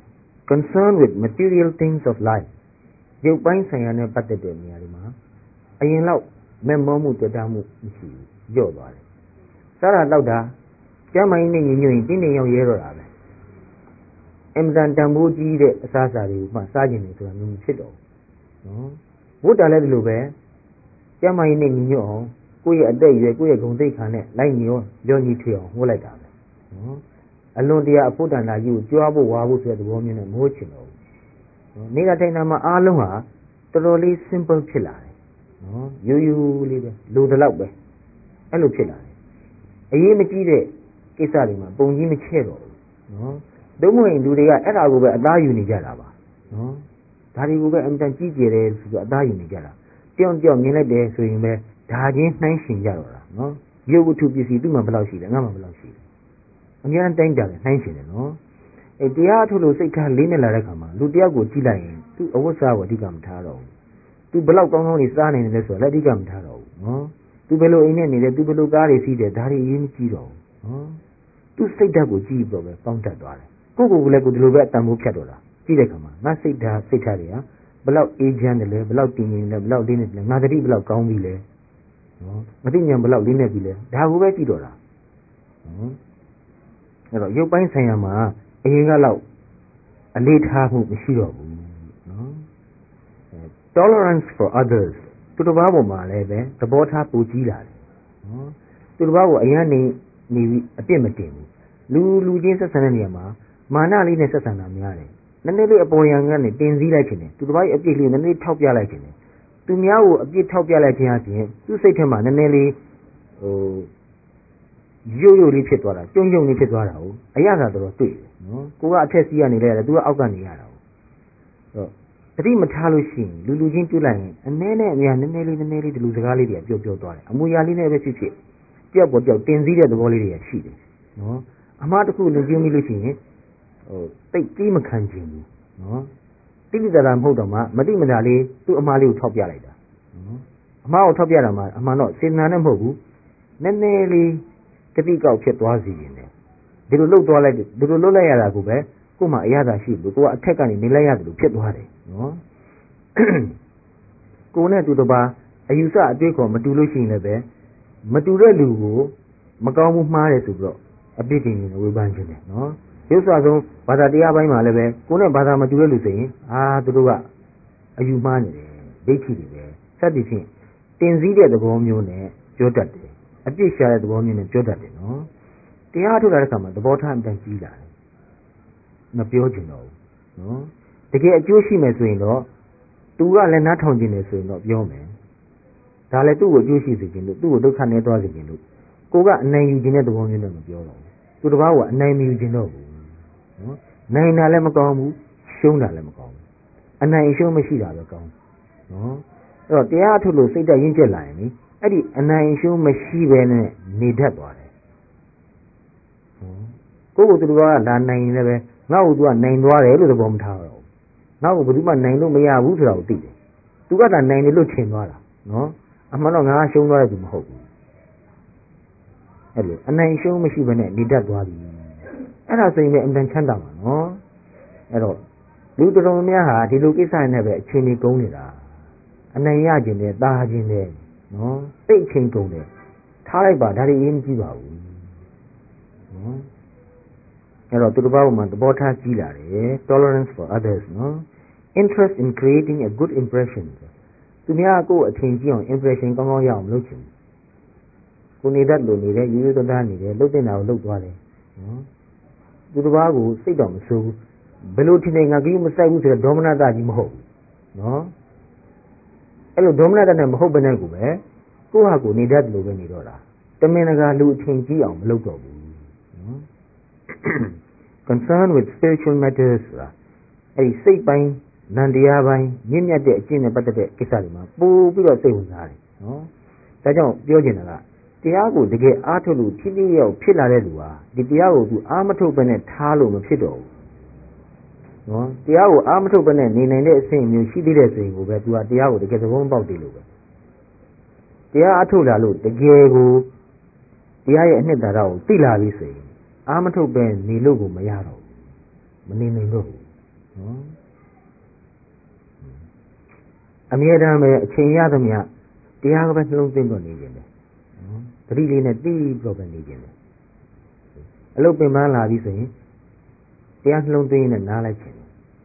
concerned with material things of life ရုပ်ပိုင်းဆိုင်ရာနဲ့ပတ်သက်တဲ့နေရာတွေမှာအရင်လောက်မဲ့မောမှုတွေ့တာမှုမရှိဘူးညော့သွားတယ်စားတာတော့တာကျမ်းမိုင်းနဲ့ညညွရင်တင်းတင်းရောက်ရဲတော့တာပဲအင်တန်တန်ဖိုးကြီးတဲ့အစားအစာတွေမှစားခြင်းတွေဆိုတာမျိုးဖြစ်တော့နော်ဝတ်တာလည်းဒီလိုပဲကျမ်းမိုင်းနဲ့ညညွအောင်ကိုယ့်ရဲ့အသက်အရွယ်ကိုယ့်ရဲ့ဂုဏ်သိက္ခာနဲ့လိုက်ညောလျောညီထွေအောင်ဝတ်လိုက်တာပဲနော်အလွန်တရာအဖို့တန်တာကြီးကိုကြွားဖို့ဝါဖို့ဆိုတဲ့သဘောမျိုးနဲ့မိုးချင်တော့နေတာထိုင်တာမှာအားလုံးဟာတော်တော်လေး simple ဖြစ်လာတယ်နော်ရိုးရိုးလေးပဲလိုတလောက်ပဲအဲ့လိုဖြစ်လာတယ်အရေးမကြီးတဲ့ကိစ္စတွေမှာပုံကြီးမချဲ့တော့ဘူးနော်တို့မဟုတ်ရင်လူတွေကအဲ့ဒါကိုပဲအသားယူနေကြတာပါနော်ဒါတွေကိုပဲအမှန်တန်ကြီးကျယ်တယ်ဆိုတော့အသားယူနေကြတာကြောင်ကြောင်မြင်လိုက်တယ်ဆိုရင်ပဲဒါချင်းနှိုင်းရှင်ကြတော့တာနော်ရုပ်ဝတ္ထုပစ္စည်းသူ့မှာဘယ်လောက်ရှိလဲငါမှာဘယ်လောက်ရှိလဲအများတိုင်းကြတယ်နှိုင်းရှင်တယ်နော်အဲတရားထုတ်လို့စိတ်ထားလေးနဲ့လာတဲ့ခါမှာလူတယောက်ကိုကြည့်လိုက်ရင်သူ့အဝတ်စားကိုအဓိကမထားတော့ဘူးသူဘယ်လောက်ကောင်းကောင်းနေစားနေတယ်လဲဆိုတော့လည်းအဓိကမထားတော့ဘူးနော်သူဘယ်လိုအိမ်နဲ့နေတယ်သူဘယ်လိုကားတွေစီးတယ်ဒါတွေအရေးမကြီးတော့ဘူးနော်သူစိတ်ဓာတ်ကိုကြည့်တော့ပဲပေါင်းတတ်သွားတယ်ကိုယ့်ကိုယ်ကလည်းကိုယ်ဒီလိုပဲအတန်ဖိုးဖြတ်တော့တာကြည့်တဲ့ခါမှာငါစိတ်ဓာတ်တွေကဘယ်လောက်အေးချမ်းတယ်လဲဘယ်လောက်တည်ငြိမ်တယ်ဘယ်လောက်လေးနေတယ်လဲငါတတိဘယ်လောက်ကောင်းပြီလဲနော်မသိဉာဏ်ဘယ်လောက်လေးနေပြီလဲဒါကိုပဲကြည့်တော့တာနော်အဲ့တော့ရုပ်ပိုင်းဆိုင်ရာမှာအရင်ကတော့အလေးထားမှုမရှိတော့ဘူးနော် tolerance for others သူတစ်ပါးပေါ်မှာလည်းပဲသဘောထားပိုကြီးလာတယ်နော်သူတစ်ပါးကိုအရင်နေပြီးအပြစ်မတင်ဘူးလူချင်းဆက်ဆံတဲ့နေရာမှာမာနလေးနဲ့ဆက်ဆံတာများတယ်နည်းနည်းလေးအပေါ်ယံကနေတင်စည်းလိုက်ခြင်းတယ်သူတစ်ပါးရဲ့အပြစ်လေးနည်းနည်းထောက်ပြလိုက်ခြင်းတယ်သူများကိုအပြစ်ထောက်ပြလိုက်ခြင်းအပြင်သူ့စိတ်ထဲမှာနည်းနည်းလေးရိုးလေးဖြစ်သွားတာကျုံလေးဖြစ်သွားတာကိုအရသာတော်တွေ့တယ်နော်ကိုကအထက်စီးကနေလဲရတယ်သူကအောက်ကနေရတာကိုတတိမထားလို့ရှိရင်လူချင်းတွေ့လိုက်ရင်အနည်းနဲ့အများနည်းနည်းလေးဒီလူစကားလေးတွေကပြောသွားတယ်အမူအရာလေးနဲ့ပဲဖြစ်တယောက်ပေါ်တယောက်တင်စည်းတဲ့သဘောလေးတွေရှိတယ်နော်အမှားတစ်ခုလူချင်းမိလို့ရှိရင်တိတ်ကြီးမခံချင်ဘူးနော်တိတိကျကျမဟုတ်တော့မှမတိမတာလေးသူ့အမှားလေးကိုထောက်ပြလိုက်တာနော်အမှားကိုထောက်ပြတာမှအမှန်တော့စေတနာနဲ့မဟုတ်ဘူးနည်းနည်းလေးတတိကောက်ဖြစ်သွားစီရင်တယ်ဒီလိုလှုပ်သွားလိုက်ဒီလိုလှုပ်လိုက်ရတာကိုပဲကို့မှာအရသာရှိလို့ကိုကအထက်ကနေနေလိုက်ရတယ်လို့ဖြစ်သွားတယ်နော်ကိုနဲ့သူတစ်ပါးအယူဆအတွေ့ခေါ်မတူလို့ရှိရင်လည်းပဲမတူတဲ့လူကိုမကောင်းမှုမှားတယ်ဆိုပြီးတော့အပြစ်တင်နေဝေဖန်ခြင်းတယ်နော်ရုပ်စွာဆုံးဘာသာတရားပိုင်းမှာလည်းပဲကိုနဲ့ဘာသာမတူတဲ့လူဆိုရင်သူတို့ကအယူမှားနေတယ်ဒိဋ္ဌိတွေပဲစသဖြင့်တင်စည်းတဲ့သဘောမျိုးနဲ့ပြောတတ်တယ်အပြစ်ရှာတဲ့သဘောမျိုးနဲ့ပြောတတ်တယ်နော်တရားထုတ်တဲ့အခါမှာသဘောထားအတန်ကြီးလာတယ်မပြောချင်တော့ဘူးနော်တကယ်အကျိုးရှိမယ်ဆိုရင်တော့သူကလည်းနားထောင်ခြင်းတယ်ဆိုရင်တော့ပြောမယ်ဒါလည်းသူ့ကိုအကျိုးရှိစေခြင်းလို့သူ့ကိုဒုက္ခနဲ့သွားစေခြင်းလို့ကိုကအနိုင်ယူခြင်းတဲ့သဘောမျိုးနဲ့မပြောတော့ဘူးသူတစ်ပါးကအနိုင်မယူခြင်းတော့ဘူးနော်နိုင်တာလည်းမကောင်းဘူးရှုံးတာလည်းမကောင်းဘူးအနိုင်အရှုံးမရှိတာပဲကောင်းနော်အဲ့တော့တရားထုတ်လို့စိတ်ဓာတ်ရင့်ကျက်လာရင်လေအဲ့ဒီအနိုင်အရှုံးမရှိဘဲနဲ့နေတတ်သွားတယ်ကိုယ့်ကိုယ်သူကလာနိုင်ရင်လည်းပဲငါ့ကိုသူကနိုင်သွားတယ်လို့သဘောမထားတော့ဘူးငါ့ကိုဘယ်သူမှနိုင်လို့မရဘူးဆိုတာကိုသိတယ်သူကသာနိုင်တယ်လို့ထင်သွားတာနော်အမှန်တော့ငါရှုံးသွားတဲ့သူမဟုတ်ဘူးအဲ့လိုအနိုင်ရှုံးမရှိဘဲနဲ့နေတတ်သွားပြီအဲ့ဒါဆိုရင်လည်းအမှန်ချမ်းသာမှာနော်အဲ့တော့လူတော်တော်များဟာဒီလိုကိစ္စနဲ့ပဲအချိန်ကြီးကုန်နေတာအနိုင်ရခြင်းနဲ့တာခြင်းနဲ့နော်သိအချိန်ကုန်တယ်ထားလိုက်ပါဒါတွေအရင်မကြည့်ပါဘူးနော်အဲ့တော့သူတစ်ပါးပေါ်မှာသဘောထားကြီးလာတယ် tolerance for others နော် interest in creating a good impression သူများကိုအထင်ကြီးအောင် impression ကောင်းကောင်းရအောင်လုပ်ချင်ကိုနေတတ်လို့နေတယ်ရိုးရိုးသားသားနေတယ်လှုပ်တဲ့နာကိုလှုပ်သွားတယ်နော်သူတစ်ပါးကိုစိတ်တော်မဆိုးဘူးဘယ်လိုထင်နေငါကြီးမဆိုင်ဘူးဆိုတော့ဒေါမနတကြီးမဟုတ်ဘူးနော်အဲ့လိုဒေါမနတနဲ့မဟုတ်ဘဲနဲ့ကိုပဲကိုယ့်ဟာကိုနေတတ်လို့ပဲနေတော့တာတမင်တကာလူအထင်ကြီးအောင်မလုပ်တော့ဘူးနော် concern with spiritual matters ဆိုတာအဲ့ဒီစိတ်ပိုင်းနံတရားပိုင်းမြင့်မြတ်တဲ့အကျင့်နဲ့ပတ်သက်တဲ့ကိစ္စတွေမှာပို့ပြီးတော့စိတ်ဝင်စားတယ်နော်ဒါကြောင့်ပြောချင်တာကတရားကိုတကယ်အားထုတ်လို့ထိထိရောက်ဖြစ်လာတဲ့လူဟာဒီတရားကိုသူအားမထုတ်ဘဲနဲ့ထားလို့မဖြစ်တော့ဘူးနော်တရားကိုအားမထုတ်ဘဲနဲ့နေနိုင်တဲ့အဆင့်မျိုးရှိသေးတဲ့ဆိုရင်ကိုပဲသူကတရားကိုတကယ်သဘောပေါက်တယ်လို့ပဲတရားအားထုတ်လာလို့တကယ်ကိုတရားရဲ့အနှစ်သာရကိုသိလာပြီဆိုရင်အားမထုတ်ပဲနေလို့ကိုမရတော့ဘူးမနေနိုင်တော့ဘူးအမြဲတမ်းပဲအချိန်ရသမျှတရားကပဲနှလုံးသွင်းတော့နေခြင်းတယ်တတိလေးနဲ့တိပြီးတော့ပဲနေခြင်းတယ်အလုပ်ပင်ပန်းလာပြီဆိုရင်တရားနှလုံးသွင်းနဲ့နားလိုက်ခြင်း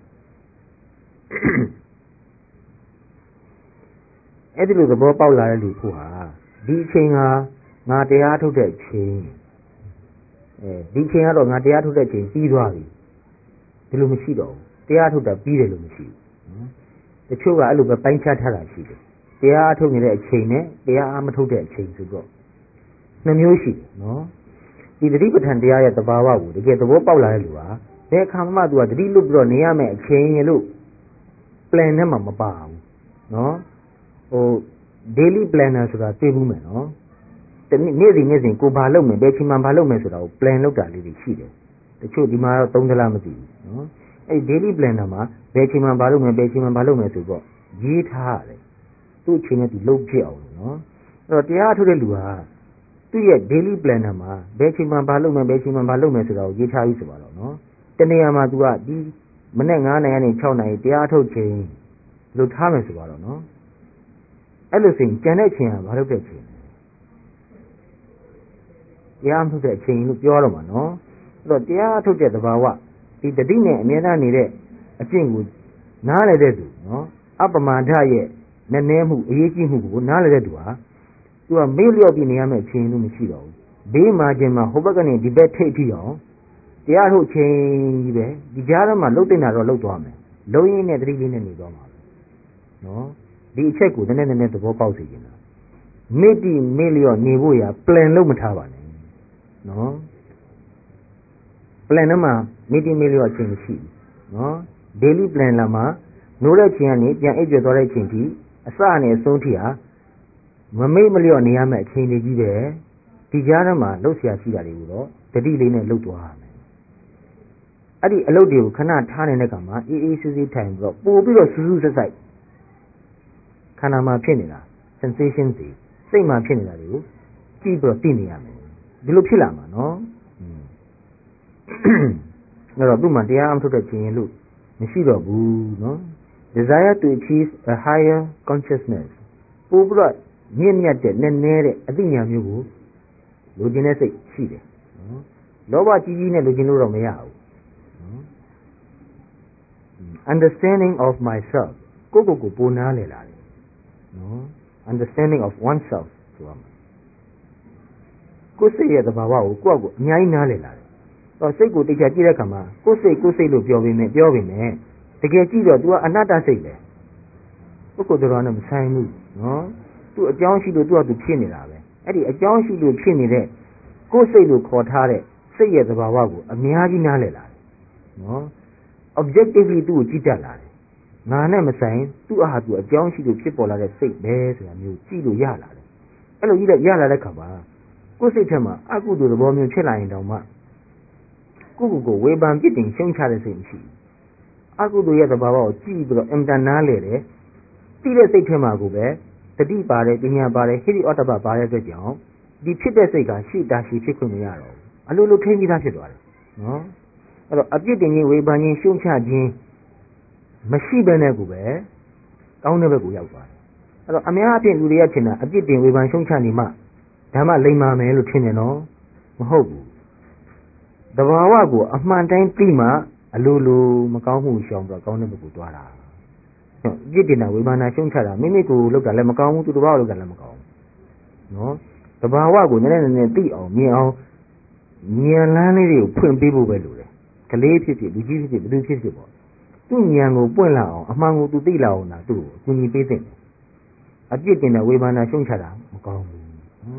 အဲ့ဒီလိုသဘောပေါက်လာတဲ့လူဖို့ဟာဒီအချိန်ဟာငါတရားထုတ်တဲ့အချိန်ဒီအချိန်ကတော့ငါတရားထုတ်တဲ့အချိန်ပြီးသွားပြီဒီလိုမရှိတော့ဘူးတရားထုတ်တာပြီးတယ်လို့မရှိဘူးတချို့ကအဲ့လိုပဲပိုင်းခြားထားတာရှိတယ်တရားထုတ်နေတဲ့အချိန်နဲ့တရားအားမထုတ်တဲ့အချိန်ဆိုတော့နှစ်မျိုးရှိတယ်နော်ဒီတတိပဋ္ဌာန်တရားရဲ့သဘာဝကိုတကယ်သဘောပေါက်လာတဲ့လူဟာဘယ်အခါမှသူကတတိလွတ်ပြီးတော့နေရမယ့်အချိန်လို့ plan နဲ့မှမပါဘူးနော်daily planner ဆိုတာသိဘူးမယ်နော်နေ့စဉ်ကိုဘာလုပ်မယ်ဘယ်ချိန်မှဘာလုပ်မယ်ဆိုတာကို plan လုပ်တာလေးတွေရှိတယ်တချို့ဒီမှာတော့သုံးသလားမသိဘူးနော်အဲ့ daily planner မှာဘယ်ချိန်မှဘာလုပ်မယ်ဘယ်ချိန်မှဘာလုပ်မယ်ဆိုတော့ရေးထားရတယ်သူ့အချိန်နဲ့သူလုပ်ဖြစ်အောင်နော်အဲ့တော့တရားထုတ်တဲ့လူဟာသူ့ရဲ့ daily planner မှာဘယ်ချိန်မှဘာလုပ်မယ်ဘယ်ချိန်မှဘာလုပ်မယ်ဆိုတာကိုရေးထားပြီးဆိုပါတော့နော်တနေ့မှာ तू ကဒီမနေ့9နာရီကနေ6နာရီတရားထုတ်ချိန်လို့ထားမယ်ဆိုပါတော့နော်အဲ့လိုဆိုရင်ကြံတဲ့ချိန်ကဘာလုပ်တဲ့ချိန်တရားထုတ်တဲ့အချိန်လို့ပြောတော့မှာနော်အဲ့တော့တရားထုတ်တဲ့သဘာဝဒီတတိနဲ့အမြဲတမ်းနေတဲ့အကျင့်ကိုနားလည်တဲ့သူနော်အပမာဒရဲ့နည်းနည်းမှုအရေးကြီးမှုကိုနားလည်တဲ့သူဟာသူကမေ့လျော့ပြီးနေရမယ့်အချိန်လို့မရှိတော့ဘူးဘေးမှာခြင်းမှာဟိုဘက်ကနေဒီဘက်ထိပ်ပြီးအောင်တရားထုတ်ချိန်ကြီးပဲဒီကြားထဲမှာလှုပ်တင်တာတော့လှုပ်သွားမယ်လုံရင်းနဲ့တတိလေးနဲ့နေသွားမှာပဲနော်ဒီအချက်ကိုနည်းနည်းသဘောပေါက်စေချင်တာမေ့တိမေ့လျော့နေဖို့ရာ plan လုပ်မထားပါနဲ့နော် plan နဲ့မှမေ့တိမေ့လျော့အချိန်မရှိဘူးနော် daily plan လာမှာနိုးတဲ့ချိန်ကနေပြန်အိပ်ကြွသွားတဲ့ချိန်ထိအစနဲ့အဆုံးထိဟာမမေ့မလျော့နေရမယ့်အချိန်တွေကြီးပဲဒီကြားထဲမှာလှုပ်ရှားရှိတာတွေကိုတော့တတိလေးနဲ့လှုပ်သွားရမယ်အဲ့ဒီအလုပ်တွေကိုခဏထားနေတဲ့ကမှာအေးအေးဆေးဆေးထိုင်ပြီးတော့ပို့ပြီးတော့စူးစူးဆက်ဆက်ခန္ဓာမှာဖြစ်နေတာ sensation တွေစိတ်မှာဖြစ်နေတာတွေကိုကြည့်ပြီးတော့သိနေရမယ်ဒီလိုဖြစ်လာမှာနော်အဲ့တော့သူ့မှာတရားအထုတ်တဲ့ခြင်းလို့မရှိတော့ဘူးနော် desire to achieve a higher consciousness ပို့ပြီးတော့မြင့်မြတ်တဲ့နည်းနည်းတဲ့အသိဉာဏ်မျိုးကိုလိုချင်တဲ့စိတ်ရှိတယ်နော်လောဘကြီးကြီးနဲ့လိုချင်လို့တော့မရဘူးunderstanding of myself ကိုပိုနားလည်လာတယ်နော် understanding of oneself ဆိုရမှာကိုယ်စိတ်ရဲ့သဘာဝကိုကိုယ့်အကိုအများကြီးနားလည်လာတယ်တော့စိတ်ကိုတိကျကြည့်တဲ့အခါမှာကိုယ်စိတ်လို့ပြောပေမဲ့တကယ်ကြည့်တော့ तू ကအနတ္တစိတ်ပဲပုဂ္ဂိုလ်တော်နဲ့မဆိုင်ဘူးနော် तू အကြောင်းရှိလို့ तू က तू ဖြစ်နေတာပဲအဲ့ဒီအကြောင်းရှိလို့ဖြစ်နေတဲ့ကိုယ်စိတ်လို့ခေါ်ထားတဲ့စိတ်ရဲ့သဘာဝကိုအများကြီးနားလည်လာတယ်နော် objectively သူ့ကိုကြည့်တတ်လာတယ်ငါနဲ့မဆိုင်သူ့အဟာသူအကြောင်းရှိလို့ဖြစ်ပေါ်လာတဲ့စိတ်ပဲဆိုတာမျိုးကြည့်လို့ရလာတယ်အဲ့လိုကြီးရလာတဲ့ခါမှာကိုယ်စိတ်ထဲမှာအကုသိုလ်သဘောမျိုးဖြစ်လာရင်တောင်မှကိုဝေဖန်ပြစ်တင်ရှုံချတဲ့စိတ်မရှိဘူးအကုသိုလ်ရဲ့သဘာဝကိုကြည့်ပြီးတော့အင်တန်နားလေတယ်သိတဲ့စိတ်ထဲမှာကိုပဲတတိပါတယ်ပညာပါတယ်ဟိရိဩတ္တပပါတဲ့အတွက်ကြောင့်ဒီဖြစ်တဲ့စိတ်ကရှေ့တာရှည်ဖြစ်ခွင့်မရတော့ဘူးအလိုလိုထိန်းပြီးသားဖြစ်သွားတယ်နော်အဲ့တော့အပြစ်တင်ခြင်းဝေဖန်ခြင်းရှုံချခြင်းမရှိဘဲနဲ့ကိုပဲကောင်းတဲ့ဘက်ကိုရောက်သွားတယ်အဲ့တော့အများအပြားလူတွေကထင်တာအပြစ်တင်ဝေဖန်ရှုံချနေမှဓမ္မလိမ္မာမယ်လို့ထင်တယ်နော်မဟုတ်ဘူးသဘာဝကိုအမှန်တိုင်းသိမှအလိုလိုမကောင်းမှုရှောင်ပြီးတော့ကောင်းတဲ့ဘက်ကိုသွားတာပြစ်တင်တာဝေဖန်တာရှုံချတာမိမိကိုယ်လောက်တာလည်းမကောင်းဘူးသူတစ်ပါးလောက်တာလည်းမကောင်းဘူးနော်သဘာဝကိုနည်းနည်းသိအောင်မြင်အောင်ဉာဏ်လမ်းလေးတွေကိုဖွင့်ပေးဖို့ပဲလိုတယ်ကလေးဖြစ်ဖြစ်လူကြီးဖြစ်ဖြစ်ဘယ်သူဖြစ်ဖြစ်ပေါ့သူ့ဉာဏ်ကိုပွင့်လာအောင်အမှန်ကိုသူသိလာအောင်သူ့ကိုအကူအညီပေးသင့်တယ်အပြစ်တင်တဲ့ဝေဖန်တာရှုံချတာမကောင်းဘူး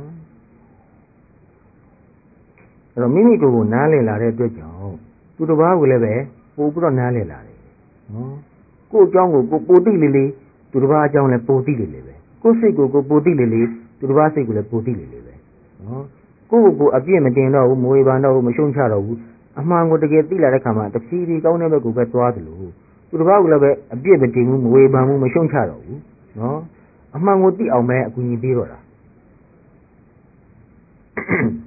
အဲ့တော့မိမိကိုယ်ကိုနားလည်လာတဲ့အတွက်ကြောင့်သူတစ်ပါးကိုလည်းပဲပို့ပြီးတော့နားလည်လာတယ်နော်ကိုယ့်အကြောင်းကိုပိုသိလေလေသူတစ်ပါးအကြောင်းလည်းပိုသိလေလေပဲကိုယ့်စိတ်ကိုပိုသိလေလေသူတစ်ပါးစိတ်ကိုလည်းပိုသိလေလေပဲနော်ကိုယ့်ကိုအပြစ်မတင်တော့ဘူးမဝေဖန်တော့ဘူးမရှုံချတော့ဘူးအမှန်ကိုတကယ်သိလာတဲ့ခါမှာတဖြည်းဖြည်းကောင်းတဲ့ဘက်ကိုပဲသွားသလိုသူတစ်ပါးကလည်းပဲအပြစ်မတင်ဘူးမဝေဖန်ဘူးမရှုံချတော့ဘူးနော်အမှန်ကိုသိအောင်ပဲအကူအညီပေးတော့တာ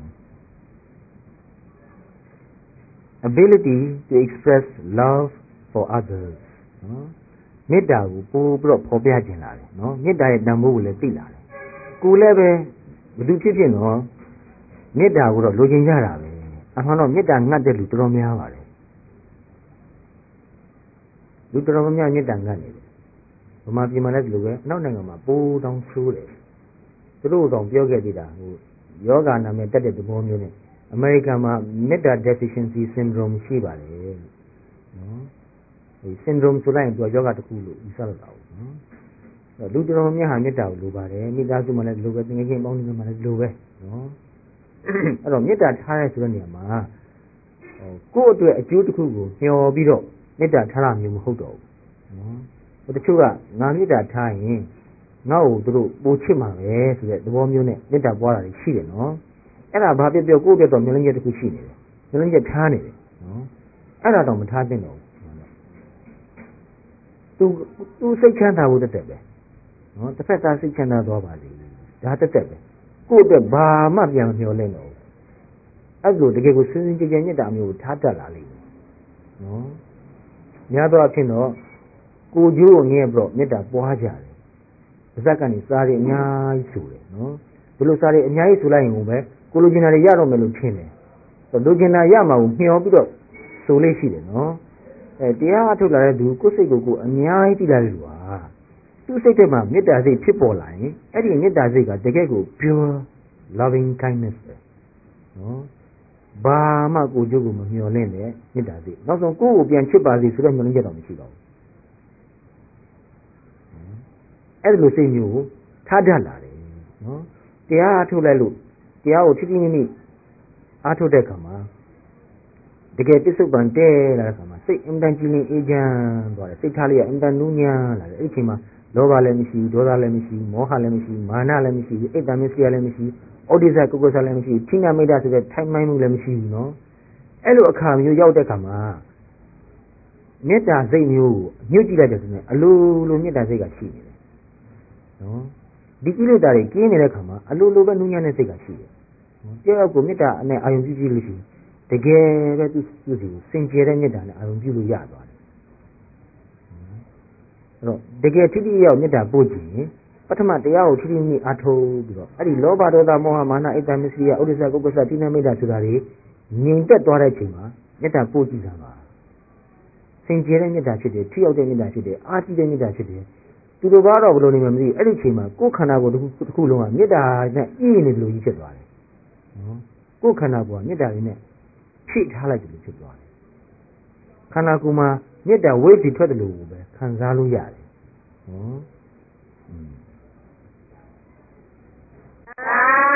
ability to express love for others နော်မေတ္တာကိုပို့ပြီးတော့ဖော်ပြခြင်းလာတယ်နော်မေတ္တာရဲ့တန်ဖိုးကိုလည်းသိလာတယ်ကိုယ်လည်းပဲဘယ်သူဖြစ်ဖြစ်နော်မေတ္တာကိုတော့လိုချင်ကြတာပဲအမှန်တော့မေတ္တာငတ်တဲ့လူတော်တော်များပါတယ်လူတော်တော်များမေတ္တာငတ်နေတယ်ဗမာပြည်မှာလည်းဒီလိုပဲအနောက်နိုင်ငံမှာပိုးတောင်ဆိုးတယ်သူတို့တောင်ပြောခဲ့သေးတာဟိုယောဂနာမည်တက်တဲ့သဘောမျိုးနဲ့အမေရိကန်မှာမေတ္တာ deficiency syndrome ရှိပါတယ်နော်ဒီ syndrome ဆိုလိုက်ရင်သူကယောဂတစ်ခုလို့ယူဆရတာပေါ့နော်လူတော်များဟာမေတ္တာကိုလိုပါတယ်မိသားစုမှာလည်းလိုပဲငယ်ချင်းပေါင်းတွေမှာလည်းလိုပဲနော်အဲ့တော့မေတ္တာထားရဲဆိုတဲ့နေရာမှာကိုယ့်အတွက်အကျိုးတစ်ခုကိုမျှော်ပြီးတော့မေတ္တာထားတာမျိုးမဟုတ်တော့ဘူးနော်တချို့ကငါမေတ္တာထားရင်ငါ့ကိုသူတို့ပိုချစ်မှာပဲဆိုတဲ့သဘောမျိုးနဲ့မေတ္တာပွားတာရှိတယ်နော်အဲ့ဒါဘာပြောပြောကိုယ့်အတွက်တော့မျှော်လင့်ချက်တစ်ခုရှိနေတယ်မျှော်လင့်ချက်ထားနေတယ်နော်အဲ့ဒါတော့မထားသင့်တော့ဘူးသူစိတ်ချမ်းသာဖို့တက်တယ်ပဲနော်တစ်ဖက်သားစိတ်ချမ်းသာသွားပါစေဒါတက်ပဲကိုယ့်အတွက်ဘာမှပြန်မမျှော်လင့်တော့ဘူးအဲ့လိုတကယ်ကိုစဉ်းစဉ်ကြယ်ကြယ်မေတ္တာမျိုးကိုထားတတ်လာလိမ့်မယ်နော်များသောအားဖြင့်တော့ကိုကျိုးကိုငဲ့ပြီးတော့မေတ္တာပွားကြတယ်ပါဇက်ကနေစားရအများကြီးဆိုတယ်နော်ဘယ်လိုစားရအများကြီးဆိုလိုက်ရင်ပဲကိုလိုချင်တာတွေရတော့မယ်လို့ထင်တယ်လိုချင်တာရမှာကိုမျှော်ပြီးတော့ဆိုလေးရှိတယ်နော်တရားအထုတ်လာတဲ့သူကိုယ်စိတ်ကိုအများကြီးသိလာတဲ့လူဟာသူ့စိတ်ထဲမှာမေတ္တာစိတ်ဖြစ်ပေါ်လာရင်အဲ့ဒီမေတ္တာစိတ်ကတကယ်ကို pure loving kindness ပဲနော်ဘာမှကိုကျိုးကိုမမျှော်လင့်တဲ့မေတ္တာစိတ်နောက်ဆုံးကိုယ့်ကိုပြန်ချစ်ပါစေဆိုတဲ့မျှော်လင့်ချက်တော့မရှိပါဘူးအဲ့ဒီလိုစိတ်မျိုးကိုထားတတ်လာတယ်နော်တရားအထုတ်လိုက်လို့တရားကိုထိထိမိမိအားထုတ်တဲ့အခါမှာတကယ်ပြစ္ဆုတ်ပံတဲလာတဲ့အခါမှာစိတ်အင်တန်ကြည်လင်အေးချမ်းသွားတယ်စိတ်ထားလေးကအင်တန်နူးညံ့လာတယ်အဲ့ဒီအချိန်မှာလောဘလည်းမရှိဘူးဒေါသလည်းမရှိဘူးမောဟလည်းမရှိဘူးမာနလည်းမရှိဘူးအိတ်တမစ္စရိယလည်းမရှိဘူးဩဒိစ္စကုက္ကုဆလည်းမရှိဘူးဌိနမိတ်တာဆိုတဲ့ထိုင်မှိုင်းမှုလည်းမရှိဘူးနော်အဲ့လိုအခါမျိုးရောက်တဲ့အခါမှာမေတ္တာစိတ်မျိုးကိုညှို့ကြည့်လိုက်တဲ့ဆိုရင်အလိုလိုမေတ္တာစိတ်ကရှိနေတယ်နော်ဒီကိလေသာတွေကင်းနေတဲ့အခါမှာအလိုလိုပဲနူးညံ့တဲ့စိတ်ကရှိတယ်နော်တယောက်ကိုမေတ္တာနဲ့အာရုံပြုကြည့်လို့ရှိရင်တကယ်ပဲသူစီကိုစင်ကြယ်တဲ့မေတ္တာနဲ့အာရုံပြုလို့ရသွားတယ်အဲ့တော့တကယ်ထိထိရောက်မေတ္တာပို့ကြည့်ရင်ပထမတရားကိုထိထိမိအားထုတ်ပြီးတော့အဲ့ဒီလောဘဒေါသမောဟမာနအိတ်တမစ္စရိယဥဒိစ္စကုက္ကုဆဌိနမိတ်တာဆိုတာတွေငြိမ်သက်သွားတဲ့အချိန်မှာမေတ္တာပို့ကြည့်တာပါစင်ကြယ်တဲ့မေတ္တာဖြစ်တယ်ထိရောက်တဲ့မေတ္တာဖြစ်တယ်အားကြီးတဲ့မေတ္တာဖြစ်တယ်သူတို့ဘာတော့ဘယ်လိုနေမှမသိအဲ့ဒီအချိန်မှာကိုယ်ခန္ဓာကိုယ်တစ်ခုလုံးကမေတ္တာနဲ့ပြည့်နေတယ်လို့ကြီးဖြစ်သွားတယ်နော်ကိုယ်ခန္ဓာကိုယ်ကမေတ္တာရင်းနဲ့ဖြည့်ထားလိုက်တယ်လို့ဖြစ်သွားတယ်ခန္ဓာကိုယ်မှာမေတ္တာဝိသီထွက်တယ်လို့ပဲခံစားလို့ရတယ်နော်